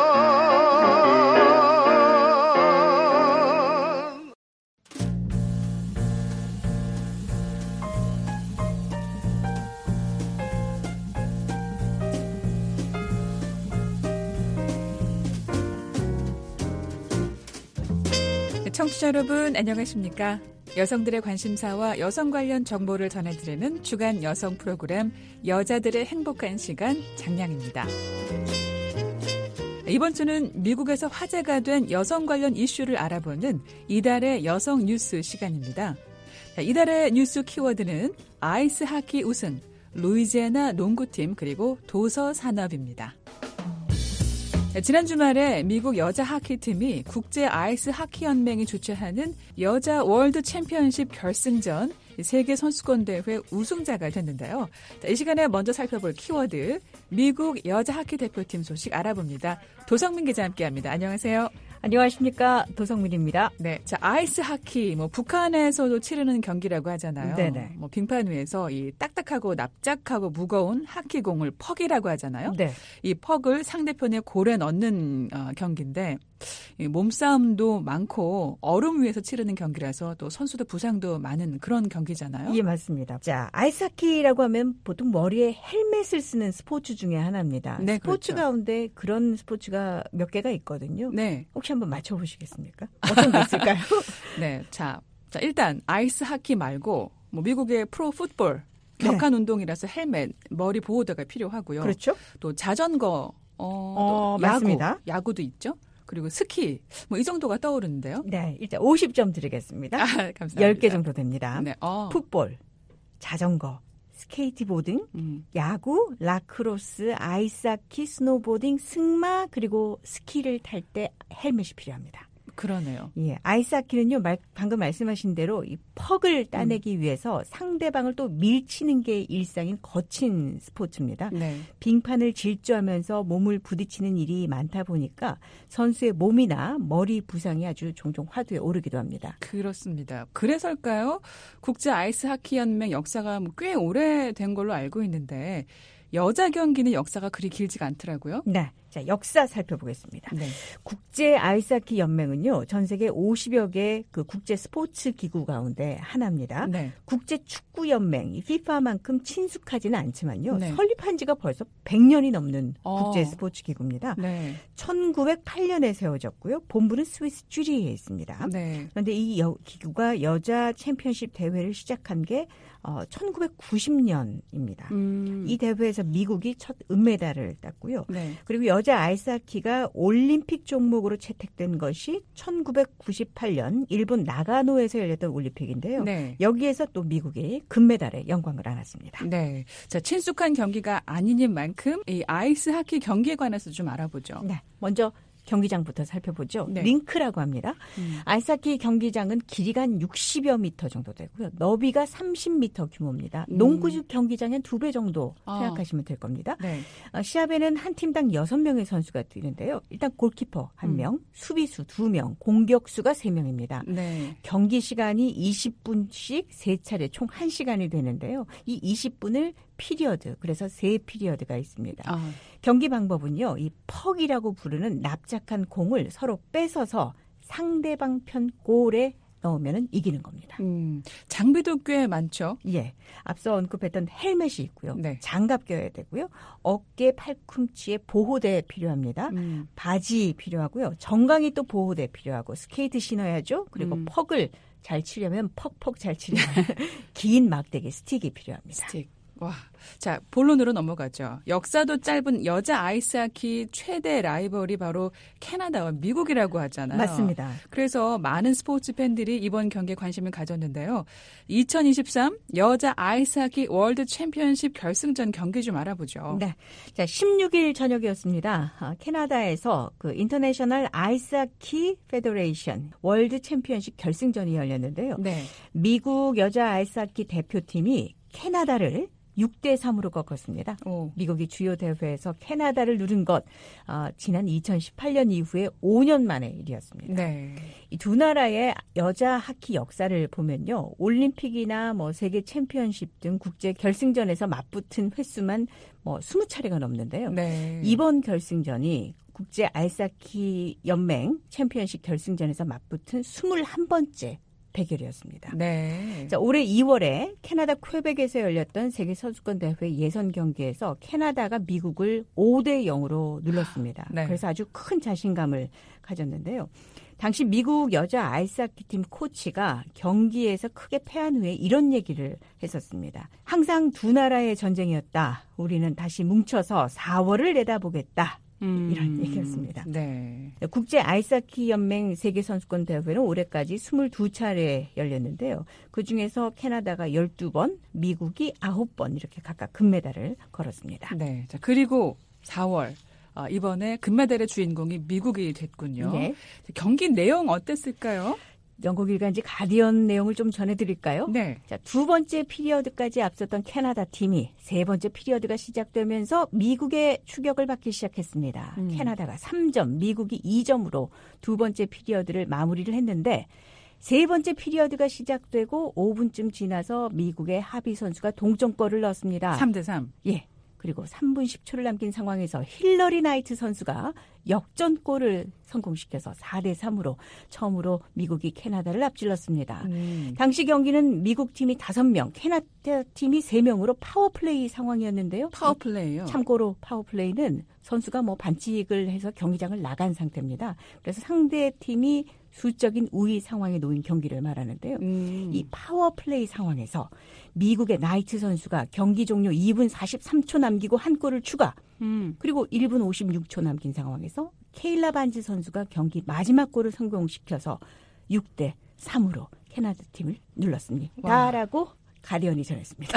청취자 여러분 안녕하십니까? 여성들의 관심사와 여성 관련 정보를 전해드리는 주간 여성 프로그램 여자들의 행복한 시간 장량입니다. 이번 주는 미국에서 화제가 된 여성 관련 이슈를 알아보는 이달의 여성 뉴스 시간입니다. 이달의 뉴스 키워드는 아이스 하키 우승, 루이지애나 농구팀 그리고 도서 산업입니다. 지난 주말에 미국 여자 하키팀이 국제 아이스 하키 연맹이 주최하는 여자 월드 챔피언십 결승전 세계 선수권 대회 우승자가 됐는데요. 이 시간에 먼저 살펴볼 키워드 미국 여자 하키 대표팀 소식 알아봅니다. 도성민 기자 함께합니다. 안녕하세요. 안녕하십니까. 도성민입니다. 네, 자 아이스 하키 뭐 북한에서도 치르는 경기라고 하잖아요. 네네. 뭐 빙판 위에서 이 딱딱하고 납작하고 무거운 하키공을 퍽이라고 하잖아요. 네. 이 퍽을 상대편의 골에 넣는 어, 경기인데 이 몸싸움도 많고 얼음 위에서 치르는 경기라서 또 선수도 부상도 많은 그런 경기잖아요. 예, 맞습니다. 자, 아이스하키라고 하면 보통 머리에 헬멧을 쓰는 스포츠 중에 하나입니다. 네, 스포츠 그렇죠. 가운데 그런 스포츠가 몇 개가 있거든요. 네. 혹시 한번 맞춰보시겠습니까? 어떤 게 있을까요? 네, 자, 자 일단 아이스 하키 말고 뭐 미국의 프로 풋볼 격한 네. 운동이라서 헬멧, 머리 보호대가 필요하고요. 그렇죠. 또 자전거, 어, 어 또 야구, 맞습니다. 야구도 있죠. 그리고 스키, 뭐 이 정도가 떠오르는데요. 네, 일단 오십 점 드리겠습니다. 아, 감사합니다. 열 개 정도 됩니다. 네, 어. 풋볼, 자전거, 스케이트보딩, 음. 야구, 라크로스, 아이스하키, 스노보딩, 승마 그리고 스키를 탈 때 헬멧이 필요합니다. 그러네요. 예, 아이스하키는요, 말, 방금 말씀하신 대로 이 퍽을 따내기 음. 위해서 상대방을 또 밀치는 게 일상인 거친 스포츠입니다. 네. 빙판을 질주하면서 몸을 부딪히는 일이 많다 보니까 선수의 몸이나 머리 부상이 아주 종종 화두에 오르기도 합니다. 그렇습니다. 그래서일까요? 국제 아이스하키 연맹 역사가 꽤 오래된 걸로 알고 있는데 여자 경기는 역사가 그리 길지가 않더라고요. 네. 자, 역사 살펴보겠습니다. 네. 국제 아이스하키 연맹은요, 전 세계 오십여 개 그 국제 스포츠 기구 가운데 하나입니다. 네. 국제 축구 연맹, 피파만큼 친숙하지는 않지만요, 네. 설립한 지가 벌써 백 년이 넘는 어. 국제 스포츠 기구입니다. 네. 천구백팔 년에 세워졌고요. 본부는 스위스 쥐리히에 있습니다. 네. 그런데 이 여, 기구가 여자 챔피언십 대회를 시작한 게 어, 천구백구십 년입니다. 음. 이 대회에서 미국이 첫 은메달을 땄고요. 네. 그리고 여 여자 아이스하키가 올림픽 종목으로 채택된 것이 천구백구십팔 년 일본 나가노에서 열렸던 올림픽인데요. 네. 여기에서 또 미국이 금메달에 영광을 안았습니다. 네. 자, 친숙한 경기가 아닌 만큼 이 아이스하키 경기에 관해서 좀 알아보죠. 네. 먼저 경기장부터 살펴보죠. 네. 링크라고 합니다. 음. 아이스하키 경기장은 길이가 한 육십여 미터 정도 되고요. 너비가 삼십 미터 규모입니다. 음. 농구 경기장의 두 배 정도 아. 생각하시면 될 겁니다. 네. 어, 시합에는 한 팀당 여섯 명의 선수가 뛰는데요. 일단 골키퍼 한 명, 음. 수비수 두 명, 공격수가 세 명입니다. 네. 경기 시간이 이십 분씩 세 차례 총 한 시간이 되는데요. 이 이십 분을 피리어드, 그래서 세 피리어드가 있습니다. 아. 경기 방법은요. 이 퍽이라고 부르는 납작한 공을 서로 뺏어서 상대방 편 골에 넣으면 이기는 겁니다. 음, 장비도 꽤 많죠. 예, 앞서 언급했던 헬멧이 있고요. 네. 장갑 껴야 되고요. 어깨, 팔꿈치에 보호대 필요합니다. 음. 바지 필요하고요. 정강이 또 보호대 필요하고 스케이트 신어야죠. 그리고 음. 퍽을 잘 치려면 퍽퍽 잘 치려면 긴 막대기 스틱이 필요합니다. 스틱. 와, 자, 본론으로 넘어가죠. 역사도 짧은 여자 아이스하키 최대 라이벌이 바로 캐나다와 미국이라고 하잖아요. 맞습니다. 그래서 많은 스포츠 팬들이 이번 경기에 관심을 가졌는데요. 이천이십삼 여자 아이스하키 월드 챔피언십 결승전 경기 좀 알아보죠. 네. 자, 십육 일 저녁이었습니다. 아, 캐나다에서 그 인터내셔널 아이스하키 페더레이션 월드 챔피언십 결승전이 열렸는데요. 네. 미국 여자 아이스하키 대표팀이 캐나다를 육 대 삼으로 꺾었습니다. 오. 미국이 주요 대회에서 캐나다를 누른 것 어, 지난 이천십팔 년 이후에 오 년 만의 일이었습니다. 네. 이 두 나라의 여자 하키 역사를 보면요. 올림픽이나 뭐 세계 챔피언십 등 국제 결승전에서 맞붙은 횟수만 뭐 스무 차례가 넘는데요. 네. 이번 결승전이 국제 아이스하키 연맹 챔피언십 결승전에서 맞붙은 스물한 번째 대결이었습니다. 네. 자, 올해 이월에 캐나다 퀘벡에서 열렸던 세계 선수권 대회 예선 경기에서 캐나다가 미국을 오 대 영으로 눌렀습니다. 네. 그래서 아주 큰 자신감을 가졌는데요. 당시 미국 여자 아이스하키 팀 코치가 경기에서 크게 패한 후에 이런 얘기를 했었습니다. 항상 두 나라의 전쟁이었다. 우리는 다시 뭉쳐서 사월을 내다보겠다. 음, 이런 얘기였습니다. 네. 국제 아이스하키 연맹 세계선수권 대회는 올해까지 스물두 차례 열렸는데요. 그중에서 캐나다가 열두 번, 미국이 아홉 번 이렇게 각각 금메달을 걸었습니다. 네. 자, 그리고 사월 어, 이번에 금메달의 주인공이 미국이 됐군요. 네. 경기 내용 어땠을까요? 영국 일간지 가디언 내용을 좀 전해드릴까요? 네. 자, 두 번째 피리어드까지 앞섰던 캐나다 팀이 세 번째 피리어드가 시작되면서 미국의 추격을 받기 시작했습니다. 음. 캐나다가 삼 점, 미국이 이 점으로 두 번째 피리어드를 마무리를 했는데 세 번째 피리어드가 시작되고 오 분쯤 지나서 미국의 하비 선수가 동점골을 넣었습니다. 삼 대 삼. 예. 그리고 삼 분 십 초를 남긴 상황에서 힐러리 나이트 선수가 역전골을 성공시켜서 사 대 삼으로 처음으로 미국이 캐나다를 앞질렀습니다. 음. 당시 경기는 미국 팀이 다섯 명, 캐나다 팀이 세 명으로 파워플레이 상황이었는데요. 파워플레이요? 참고로 파워플레이는 선수가 뭐 반칙을 해서 경기장을 나간 상태입니다. 그래서 상대 팀이 수적인 우위 상황에 놓인 경기를 말하는데요. 음. 이 파워플레이 상황에서 미국의 나이트 선수가 경기 종료 이 분 사십삼 초 남기고 한 골을 추가. 음. 그리고 일 분 오십육 초 남긴 상황에서 케일라 반즈 선수가 경기 마지막 골을 성공시켜서 육 대 삼으로 캐나다 팀을 눌렀습니다. 와. 라고 가디언이 전했습니다.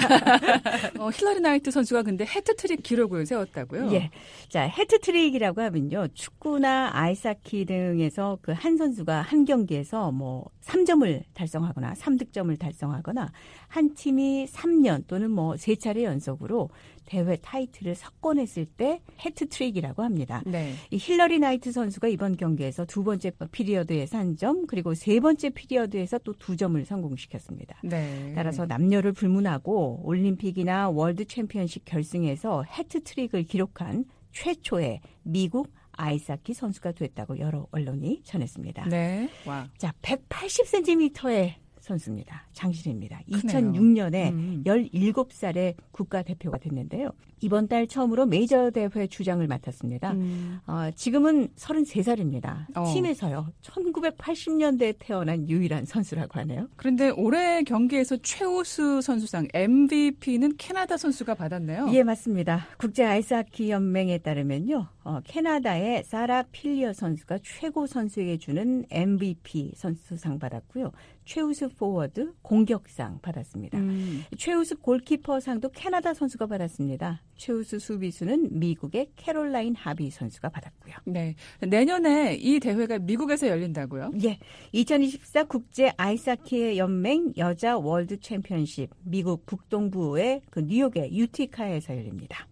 어, 힐러리 나이트 선수가 근데 해트트릭 기록을 세웠다고요? 예. 자, 해트트릭이라고 하면요. 축구나 아이스하키 등에서 그 한 선수가 한 경기에서 뭐 삼 점을 달성하거나 삼 득점을 달성하거나 한 팀이 삼 년 또는 뭐 세 차례 연속으로 대회 타이틀을 석권했을 때 해트트릭이라고 합니다. 네. 이 힐러리 나이트 선수가 이번 경기에서 두 번째 피리어드에서 한 점, 그리고 세 번째 피리어드에서 또 두 점을 성공시켰습니다. 네. 따라서 남녀를 불문하고 올림픽이나 월드 챔피언십 결승에서 해트트릭을 기록한 최초의 미국 아이스하키 선수가 됐다고 여러 언론이 전했습니다. 네. 와. 자, 백팔십 센티미터의 선수입니다. 장신입니다. 크네요. 이천육 년에 음. 열일곱 살에 국가대표가 됐는데요. 이번 달 처음으로 메이저 대회 주장을 맡았습니다. 음. 어, 지금은 서른세 살입니다. 어. 팀에서요. 천구백팔십 년대에 태어난 유일한 선수라고 하네요. 그런데 올해 경기에서 최우수 선수상 엠브이피는 캐나다 선수가 받았네요. 예, 맞습니다. 국제 아이스하키 연맹에 따르면요. 어, 캐나다의 사라 필리어 선수가 최고 선수에게 주는 엠브이피 선수상 받았고요. 최우수 포워드 공격상 받았습니다. 음. 최우수 골키퍼상도 캐나다 선수가 받았습니다. 최우수 수비수는 미국의 캐롤라인 하비 선수가 받았고요. 네, 내년에 이 대회가 미국에서 열린다고요? 예, 이천이십사 국제 아이스하키 연맹 여자 월드 챔피언십 미국 북동부의 그 뉴욕의 유티카에서 열립니다.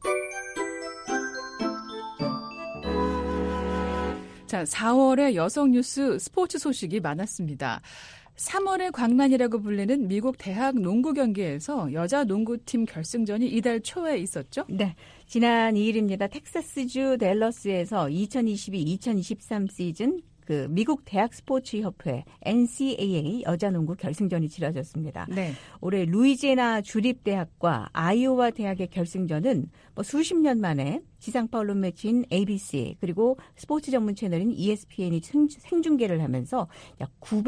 자, 사월에 여성 뉴스 스포츠 소식이 많았습니다. 삼월의 광란이라고 불리는 미국 대학 농구 경기에서 여자 농구팀 결승전이 이달 초에 있었죠? 네. 지난 이 일입니다. 텍사스주 댈러스에서 이천이십이 이천이십삼 시즌 그 미국 대학 스포츠 협회 엔씨에이에이 여자 농구 결승전이 치러졌습니다. 네. 올해 루이지애나 주립대학과 아이오와 대학의 결승전은 뭐 수십 년 만에 지상파 언론 매체인 에이비씨 그리고 스포츠 전문 채널인 이에스피엔이 생중계를 하면서 약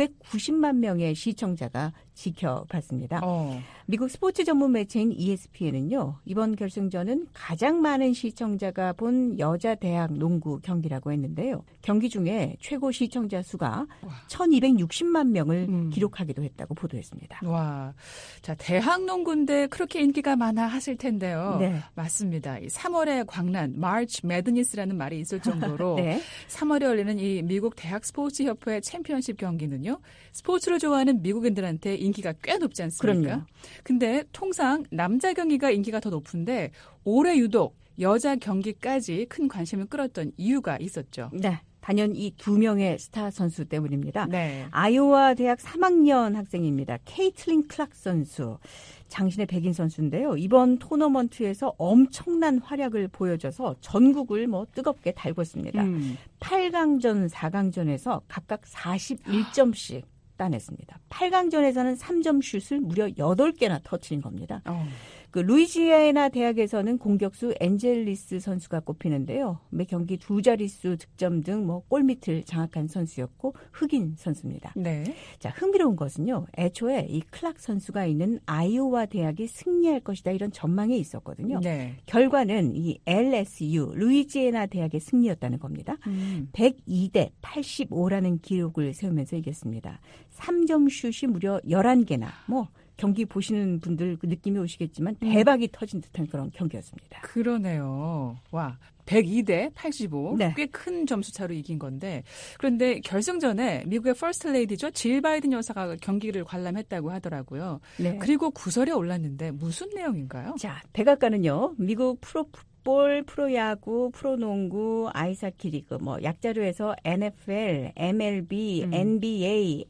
구백구십만 명의 시청자가 지켜봤습니다. 어. 미국 스포츠 전문 매체인 이에스피엔은요. 이번 결승전은 가장 많은 시청자가 본 여자 대학 농구 경기라고 했는데요. 경기 중에 최고 시청자 수가 와. 천이백육십만 명을 음. 기록하기도 했다고 보도했습니다. 와, 자 대학 농구인데 그렇게 인기가 많아 하실 텐데요. 네. 맞습니다. 이 삼월의 광란 마치 매드니스라는 말이 있을 정도로 네. 삼월에 열리는 이 미국 대학 스포츠 협회 챔피언십 경기는요. 스포츠를 좋아하는 미국인들한테 인기가 꽤 높지 않습니까? 그럼요. 근데 통상 남자 경기가 인기가 더 높은데 올해 유독 여자 경기까지 큰 관심을 끌었던 이유가 있었죠. 네. 단연 이 두 명의 스타 선수 때문입니다. 네. 아이오와 대학 삼 학년 학생입니다. 케이틀린 클락 선수. 장신의 백인 선수인데요. 이번 토너먼트에서 엄청난 활약을 보여줘서 전국을 뭐 뜨겁게 달궜습니다. 음. 팔 강전, 사 강전에서 각각 사십일 점씩 따냈습니다. 팔 강전에서는 삼 점 슛을 무려 여덟 개나 터뜨린 겁니다. 어. 그 루이지애나 대학에서는 공격수 엔젤리스 선수가 꼽히는데요. 매 경기 두 자릿수 득점 등 뭐 골밑을 장악한 선수였고 흑인 선수입니다. 네. 자, 흥미로운 것은요. 애초에 이 클락 선수가 있는 아이오와 대학이 승리할 것이다 이런 전망이 있었거든요. 네. 결과는 이 엘에스유 루이지애나 대학의 승리였다는 겁니다. 음. 백이 대 팔십오라는 기록을 세우면서 이겼습니다. 삼 점 슛이 무려 열한 개나 뭐 경기 보시는 분들 그 느낌이 오시겠지만 대박이 음. 터진 듯한 그런 경기였습니다. 그러네요. 와, 백이 대 팔십오. 네. 꽤 큰 점수 차로 이긴 건데. 그런데 결승전에 미국의 퍼스트 레이디죠. 질 바이든 여사가 경기를 관람했다고 하더라고요. 네. 그리고 구설에 올랐는데 무슨 내용인가요? 자, 백악관은요. 미국 프로 풋볼, 프로야구, 프로농구, 아이스하키 리그, 뭐 약자로 해서 엔에프엘, 엠엘비, 음. 엔비에이,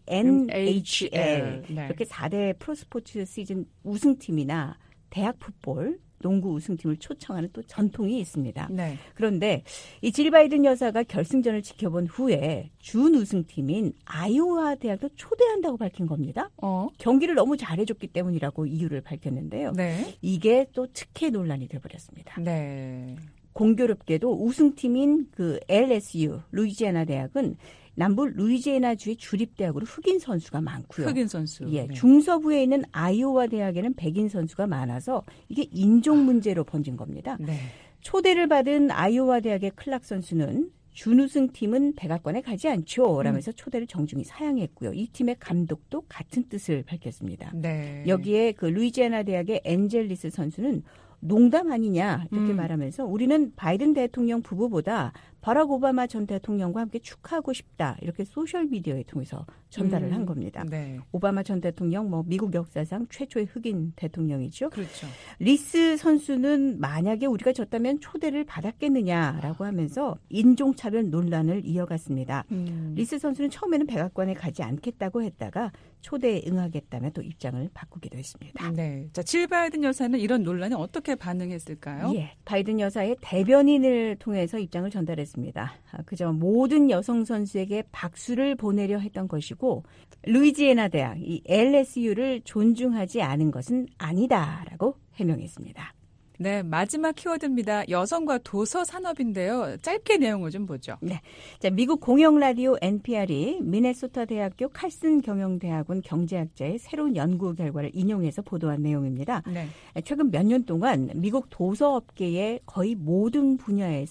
엔에이치엘 네. 이렇게 사 대 프로스포츠 시즌 우승팀이나 대학 풋볼, 농구 우승팀을 초청하는 또 전통이 있습니다. 네. 그런데 이 질 바이든 여사가 결승전을 지켜본 후에 준 우승팀인 아이오와 대학도 초대한다고 밝힌 겁니다. 어? 경기를 너무 잘해줬기 때문이라고 이유를 밝혔는데요. 네. 이게 또 특혜 논란이 돼버렸습니다. 네. 공교롭게도 우승팀인 그 엘에스유 루이지애나 대학은 남부 루이지애나주의 주립대학으로 흑인 선수가 많고요. 흑인 선수. 예, 네. 중서부에 있는 아이오와 대학에는 백인 선수가 많아서 이게 인종 문제로 번진 겁니다. 네. 초대를 받은 아이오와 대학의 클락 선수는 준우승팀은 백악관에 가지 않죠. 라면서 음. 초대를 정중히 사양했고요. 이 팀의 감독도 같은 뜻을 밝혔습니다. 네. 여기에 그 루이지애나 대학의 엔젤리스 선수는 농담 아니냐 이렇게 음. 말하면서 우리는 바이든 대통령 부부보다 바락 오바마 전 대통령과 함께 축하하고 싶다. 이렇게 소셜미디어에 통해서 전달을 음. 한 겁니다. 네. 오바마 전 대통령 뭐 미국 역사상 최초의 흑인 대통령이죠. 그렇죠. 리스 선수는 만약에 우리가 졌다면 초대를 받았겠느냐라고 하면서 인종차별 논란을 이어갔습니다. 음. 리스 선수는 처음에는 백악관에 가지 않겠다고 했다가 초대에 응하겠다며 또 입장을 바꾸기도 했습니다. 네. 자, 질 바이든 여사는 이런 논란에 어떻게 반응했을까요? 예, 바이든 여사의 대변인을 통해서 입장을 전달했습니다. 그저 모든 여성 선수에게 박수를 보내려 했던 것이고 루이지애나 대학, 이 엘에스유를 존중하지 않은 것은 아니다라고 해명했습니다. 네, 마지막 키워드입니다. 여성과 도서 산업인데요. 짧게 내용을 좀 보죠. 네, 자 미국 공영 라디오 엔피알이 미네소타 대학교 칼슨 경영대학원 경제학자의 새로운 연구 결과를 인용해서 보도한 내용입니다. 네. 최근 몇 년 동안 미국 도서업계의 거의 모든 분야에서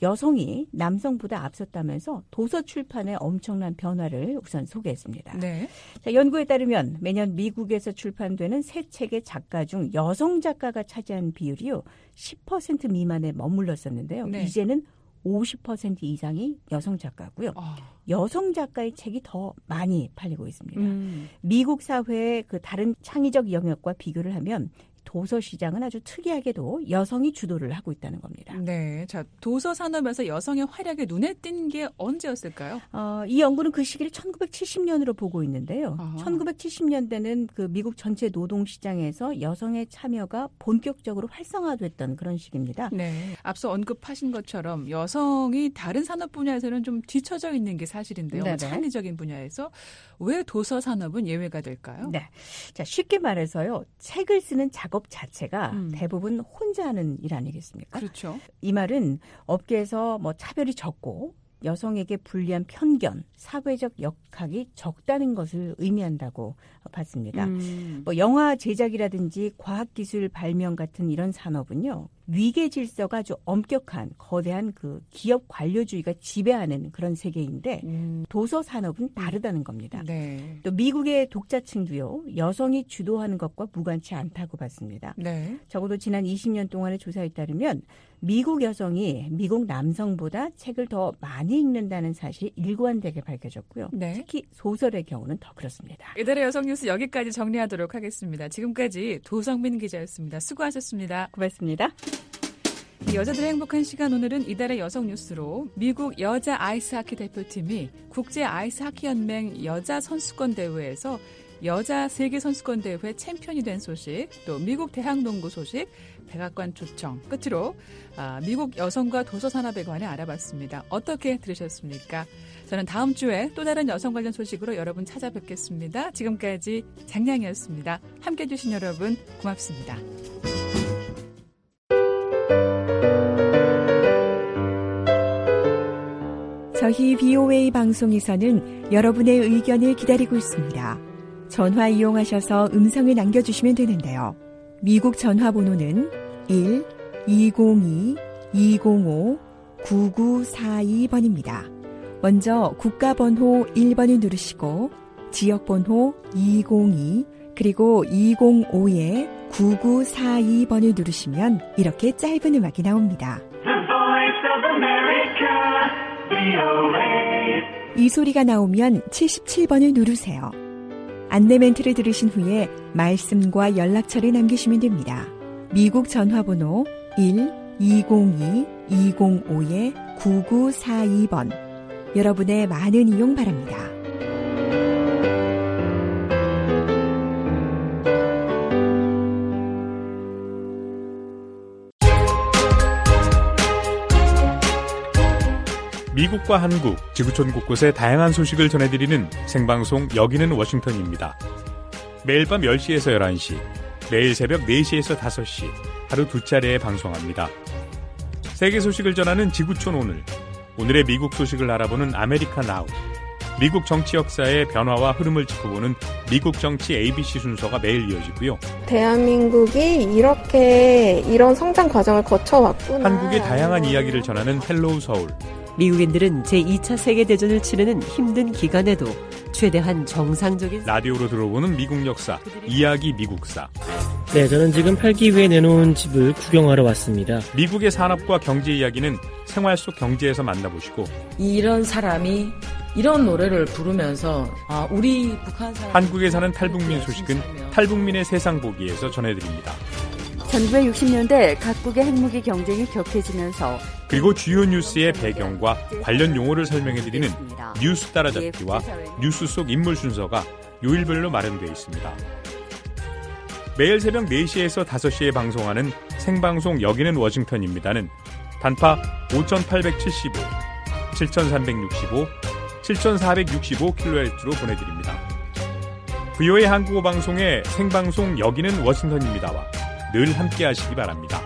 여성이 남성보다 앞섰다면서 도서 출판의 엄청난 변화를 우선 소개했습니다. 네. 자, 연구에 따르면 매년 미국에서 출판되는 새 책의 작가 중 여성 작가가 차지한 비율이요 십 퍼센트 미만에 머물렀었는데요. 네. 이제는 오십 퍼센트 이상이 여성 작가고요. 아. 여성 작가의 책이 더 많이 팔리고 있습니다. 음. 미국 사회의 그 다른 창의적 영역과 비교를 하면 도서 시장은 아주 특이하게도 여성이 주도를 하고 있다는 겁니다. 네, 자 도서 산업에서 여성의 활약이 눈에 띈 게 언제였을까요? 어, 이 연구는 그 시기를 천구백칠십 년으로 보고 있는데요. 아하. 천구백칠십 년대는 그 미국 전체 노동 시장에서 여성의 참여가 본격적으로 활성화됐던 그런 시기입니다. 네, 앞서 언급하신 것처럼 여성이 다른 산업 분야에서는 좀 뒤처져 있는 게 사실인데요. 네네. 창의적인 분야에서 왜 도서 산업은 예외가 될까요? 네, 자 쉽게 말해서요, 책을 쓰는 작업 자체가 음. 대부분 혼자 하는 일 아니겠습니까? 그렇죠. 이 말은 업계에서 뭐 차별이 적고 여성에게 불리한 편견, 사회적 역학이 적다는 것을 의미한다고 봤습니다. 음. 뭐 영화 제작이라든지 과학기술 발명 같은 이런 산업은요, 위계 질서가 아주 엄격한 거대한 그 기업 관료주의가 지배하는 그런 세계인데 음. 도서 산업은 다르다는 겁니다. 네. 또 미국의 독자층도요, 여성이 주도하는 것과 무관치 않다고 봤습니다. 네. 적어도 지난 이십 년 동안의 조사에 따르면 미국 여성이 미국 남성보다 책을 더 많이 읽는다는 사실이 일관되게 밝혀졌고요. 네. 특히 소설의 경우는 더 그렇습니다. 이달의 여성 뉴스 여기까지 정리하도록 하겠습니다. 지금까지 도성민 기자였습니다. 수고하셨습니다. 고맙습니다. 여자들의 행복한 시간, 오늘은 이달의 여성 뉴스로 미국 여자 아이스하키 대표팀이 국제 아이스하키 연맹 여자 선수권 대회에서 여자 세계 선수권 대회 챔피언이 된 소식, 또 미국 대학농구 소식, 백악관 초청 끝으로 아, 미국 여성과 도서 산업에 관해 알아봤습니다. 어떻게 들으셨습니까? 저는 다음 주에 또 다른 여성 관련 소식으로 여러분 찾아뵙겠습니다. 지금까지 장량이었습니다. 함께해 주신 여러분 고맙습니다. 저희 비오에이 방송에서는 여러분의 의견을 기다리고 있습니다. 전화 이용하셔서 음성을 남겨주시면 되는데요. 미국 전화번호는 일 이공이 이공오 구구사이 번입니다. 먼저 국가번호 일 번을 누르시고 지역번호 이공이 그리고 이공오에 구구사이 번을 누르시면 이렇게 짧은 음악이 나옵니다. 이 소리가 나오면 칠십칠 번을 누르세요. 안내 멘트를 들으신 후에 말씀과 연락처를 남기시면 됩니다. 미국 전화번호 일 이공이 이공오에 구구사이 번. 여러분의 많은 이용 바랍니다. 미국과 한국, 지구촌 곳곳의 다양한 소식을 전해드리는 생방송 여기는 워싱턴입니다. 매일 밤 열 시에서 열한 시, 매일 새벽 네 시에서 다섯 시, 하루 두 차례에 방송합니다. 세계 소식을 전하는 지구촌 오늘, 오늘의 미국 소식을 알아보는 아메리카 나우, 미국 정치 역사의 변화와 흐름을 짚어보는 미국 정치 에이비씨 순서가 매일 이어지고요. 대한민국이 이렇게 이런 성장 과정을 거쳐왔구나. 한국의 다양한 이야기를 전하는 헬로우 서울. 미국인들은 제이 차 세계대전을 치르는 힘든 기간에도 최대한 정상적인 라디오로 들어보는 미국 역사, 이야기 미국사. 네, 저는 지금 팔기 위해 내놓은 집을 구경하러 왔습니다. 미국의 산업과 경제 이야기는 생활 속 경제에서 만나보시고, 이런 사람이 이런 노래를 부르면서 아, 우리 북한 사람 한국에 사는 탈북민 소식은 탈북민의 세상 보기에서 전해드립니다. 천구백육십 년대 각국의 핵무기 경쟁이 격해지면서 그리고 주요 뉴스의 배경과 관련 용어를 설명해드리는 뉴스 따라잡기와 뉴스 속 인물 순서가 요일별로 마련되어 있습니다. 매일 새벽 네 시에서 다섯 시에 방송하는 생방송 여기는 워싱턴입니다는 단파 오천팔백칠십오, 칠천삼백육십오, 칠천사백육십오 킬로헤르츠로 보내드립니다. 브이오에이 한국어 방송의 생방송 여기는 워싱턴입니다와 늘 함께 하시기 바랍니다.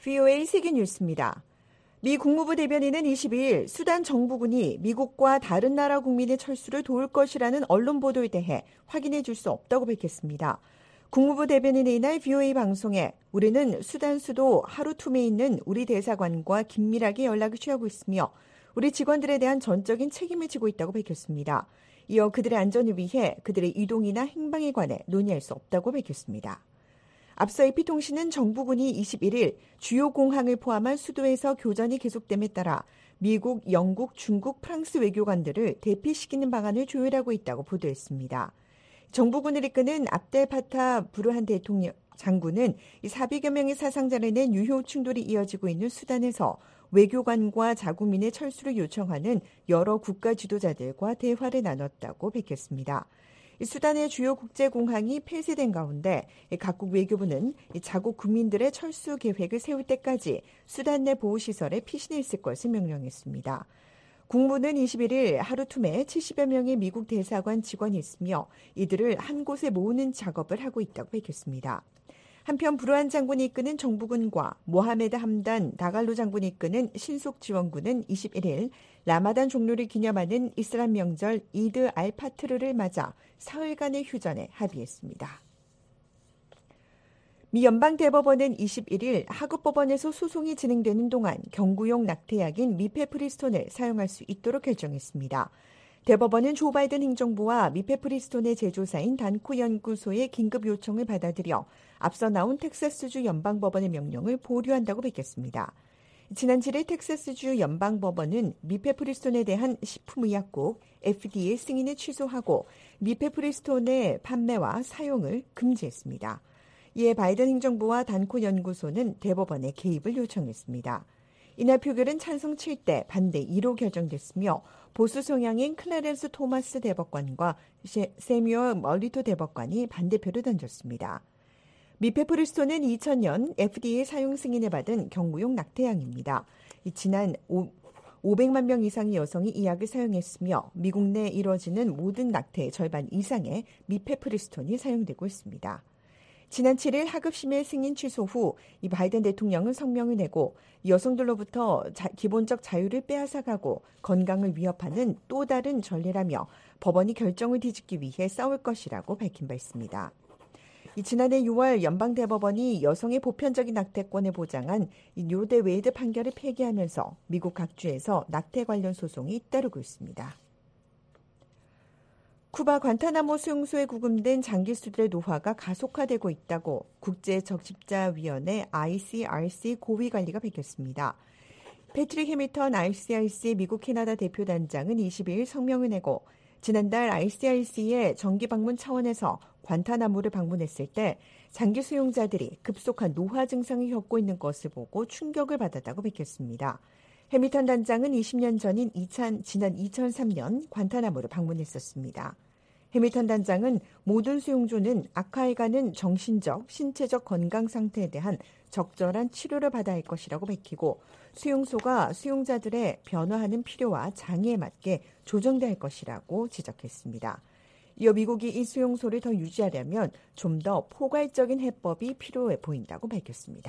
브이오에이 세계뉴스입니다. 미 국무부 대변인은 이십이일 수단 정부군이 미국과 다른 나라 국민의 철수를 도울 것이라는 언론 보도에 대해 확인해 줄 수 없다고 밝혔습니다. 국무부 대변인은 이날 브이오에이 방송에 우리는 수단 수도 하루툼에 있는 우리 대사관과 긴밀하게 연락을 취하고 있으며 우리 직원들에 대한 전적인 책임을 지고 있다고 밝혔습니다. 이어 그들의 안전을 위해 그들의 이동이나 행방에 관해 논의할 수 없다고 밝혔습니다. 앞서 에이피통신은 정부군이 이십일일 주요 공항을 포함한 수도에서 교전이 계속됨에 따라 미국, 영국, 중국, 프랑스 외교관들을 대피시키는 방안을 조율하고 있다고 보도했습니다. 정부군을 이끄는 압델파타 부르한 대통령 장군은 사백여 명의 사상자를 낸 유효 충돌이 이어지고 있는 수단에서 외교관과 자국민의 철수를 요청하는 여러 국가 지도자들과 대화를 나눴다고 밝혔습니다. 수단의 주요 국제공항이 폐쇄된 가운데 각국 외교부는 자국 국민들의 철수 계획을 세울 때까지 수단 내 보호시설에 피신해 있을 것을 명령했습니다. 국무는 이십일일 하루툼에 칠십여 명의 미국 대사관 직원이 있으며 이들을 한 곳에 모으는 작업을 하고 있다고 밝혔습니다. 한편 부르한 장군이 이끄는 정부군과 모하메드 함단 다갈로 장군이 이끄는 신속 지원군은 이십일일 라마단 종료를 기념하는 이슬람 명절 이드 알파트르를 맞아 사흘간의 휴전에 합의했습니다. 미 연방대법원은 이십일일 하급법원에서 소송이 진행되는 동안 경구용 낙태약인 미페프리스톤을 사용할 수 있도록 결정했습니다. 대법원은 조 바이든 행정부와 미페프리스톤의 제조사인 단코 연구소의 긴급 요청을 받아들여 앞서 나온 텍사스주 연방법원의 명령을 보류한다고 밝혔습니다. 지난 칠일 텍사스주 연방법원은 미페프리스톤에 대한 식품의약국 에프디에이 승인을 취소하고 미페프리스톤의 판매와 사용을 금지했습니다. 이에 바이든 행정부와 단코 연구소는 대법원에 개입을 요청했습니다. 이날 표결은 찬성 칠 대 반대 이로 결정됐으며 보수 성향인 클래렌스 토마스 대법관과 세뮤얼 멀리토 대법관이 반대표를 던졌습니다. 미페프리스톤은 이천년 에프디에이 사용 승인을 받은 경구용 낙태약입니다. 지난 오백만 명 이상의 여성이 이 약을 사용했으며 미국 내 이뤄지는 모든 낙태의 절반 이상의 미페프리스톤이 사용되고 있습니다. 지난 칠일 하급심의 승인 취소 후 이 바이든 대통령은 성명을 내고 여성들로부터 자, 기본적 자유를 빼앗아가고 건강을 위협하는 또 다른 전례라며 법원이 결정을 뒤집기 위해 싸울 것이라고 밝힌 바 있습니다. 이 지난해 유월 연방대법원이 여성의 보편적인 낙태권을 보장한 이 로데 웨이드 판결을 폐기하면서 미국 각주에서 낙태 관련 소송이 잇따르고 있습니다. 쿠바 관타나모 수용소에 구금된 장기수들의 노화가 가속화되고 있다고 국제적십자위원회 아이씨알씨 고위관리가 밝혔습니다. 패트릭 해밀턴 아이씨알씨 미국 캐나다 대표단장은 이십이일 성명을 내고 지난달 아이씨알씨의 정기 방문 차원에서 관타나모를 방문했을 때 장기 수용자들이 급속한 노화 증상을 겪고 있는 것을 보고 충격을 받았다고 밝혔습니다. 해밀턴 단장은 이십 년 전인 지난 이천삼년 관타나모를 방문했었습니다. 해밀턴 단장은 모든 수용조는 악화해가는 정신적, 신체적 건강 상태에 대한 적절한 치료를 받아야 할 것이라고 밝히고 수용소가 수용자들의 변화하는 필요와 장애에 맞게 조정돼야 할 것이라고 지적했습니다. 이어 미국이 이 수용소를 더 유지하려면 좀 더 포괄적인 해법이 필요해 보인다고 밝혔습니다.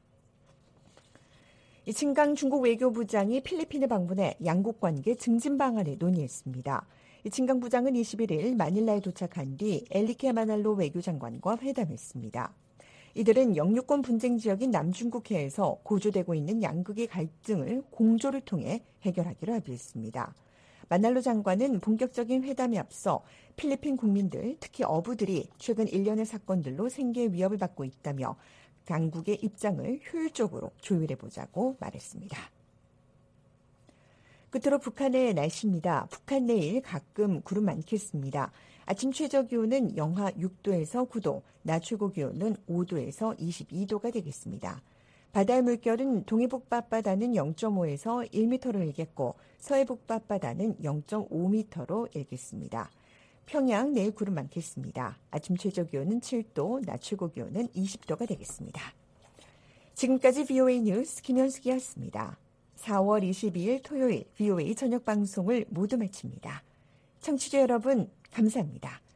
이 친강 중국 외교부장이 필리핀을 방문해 양국 관계 증진 방안을 논의했습니다. 이 친강 부장은 이십일일 마닐라에 도착한 뒤 엘리케 마날로 외교장관과 회담했습니다. 이들은 영유권 분쟁 지역인 남중국해에서 고조되고 있는 양국의 갈등을 공조를 통해 해결하기로 합의했습니다. 마날로 장관은 본격적인 회담에 앞서 필리핀 국민들, 특히 어부들이 최근 일련의 사건들로 생계의 위협을 받고 있다며 양국의 입장을 효율적으로 조율해보자고 말했습니다. 끝으로 북한의 날씨입니다. 북한 내일 가끔 구름 많겠습니다. 아침 최저 기온은 영하 육 도에서 구 도, 낮 최고 기온은 오 도에서 이십이 도가 되겠습니다. 바다의 물결은 동해북 앞바다는 영 점 오에서 일 미터로 일겠고 서해북 앞바다는 영 점 오 미터로 일겠습니다. 평양 내일 구름 많겠습니다. 아침 최저 기온은 칠 도, 낮 최고 기온은 이십 도가 되겠습니다. 지금까지 브이오에이 뉴스 김현숙이었습니다. 사월 이십이일 토요일 브이오에이 저녁 방송을 모두 마칩니다. 청취자 여러분 감사합니다.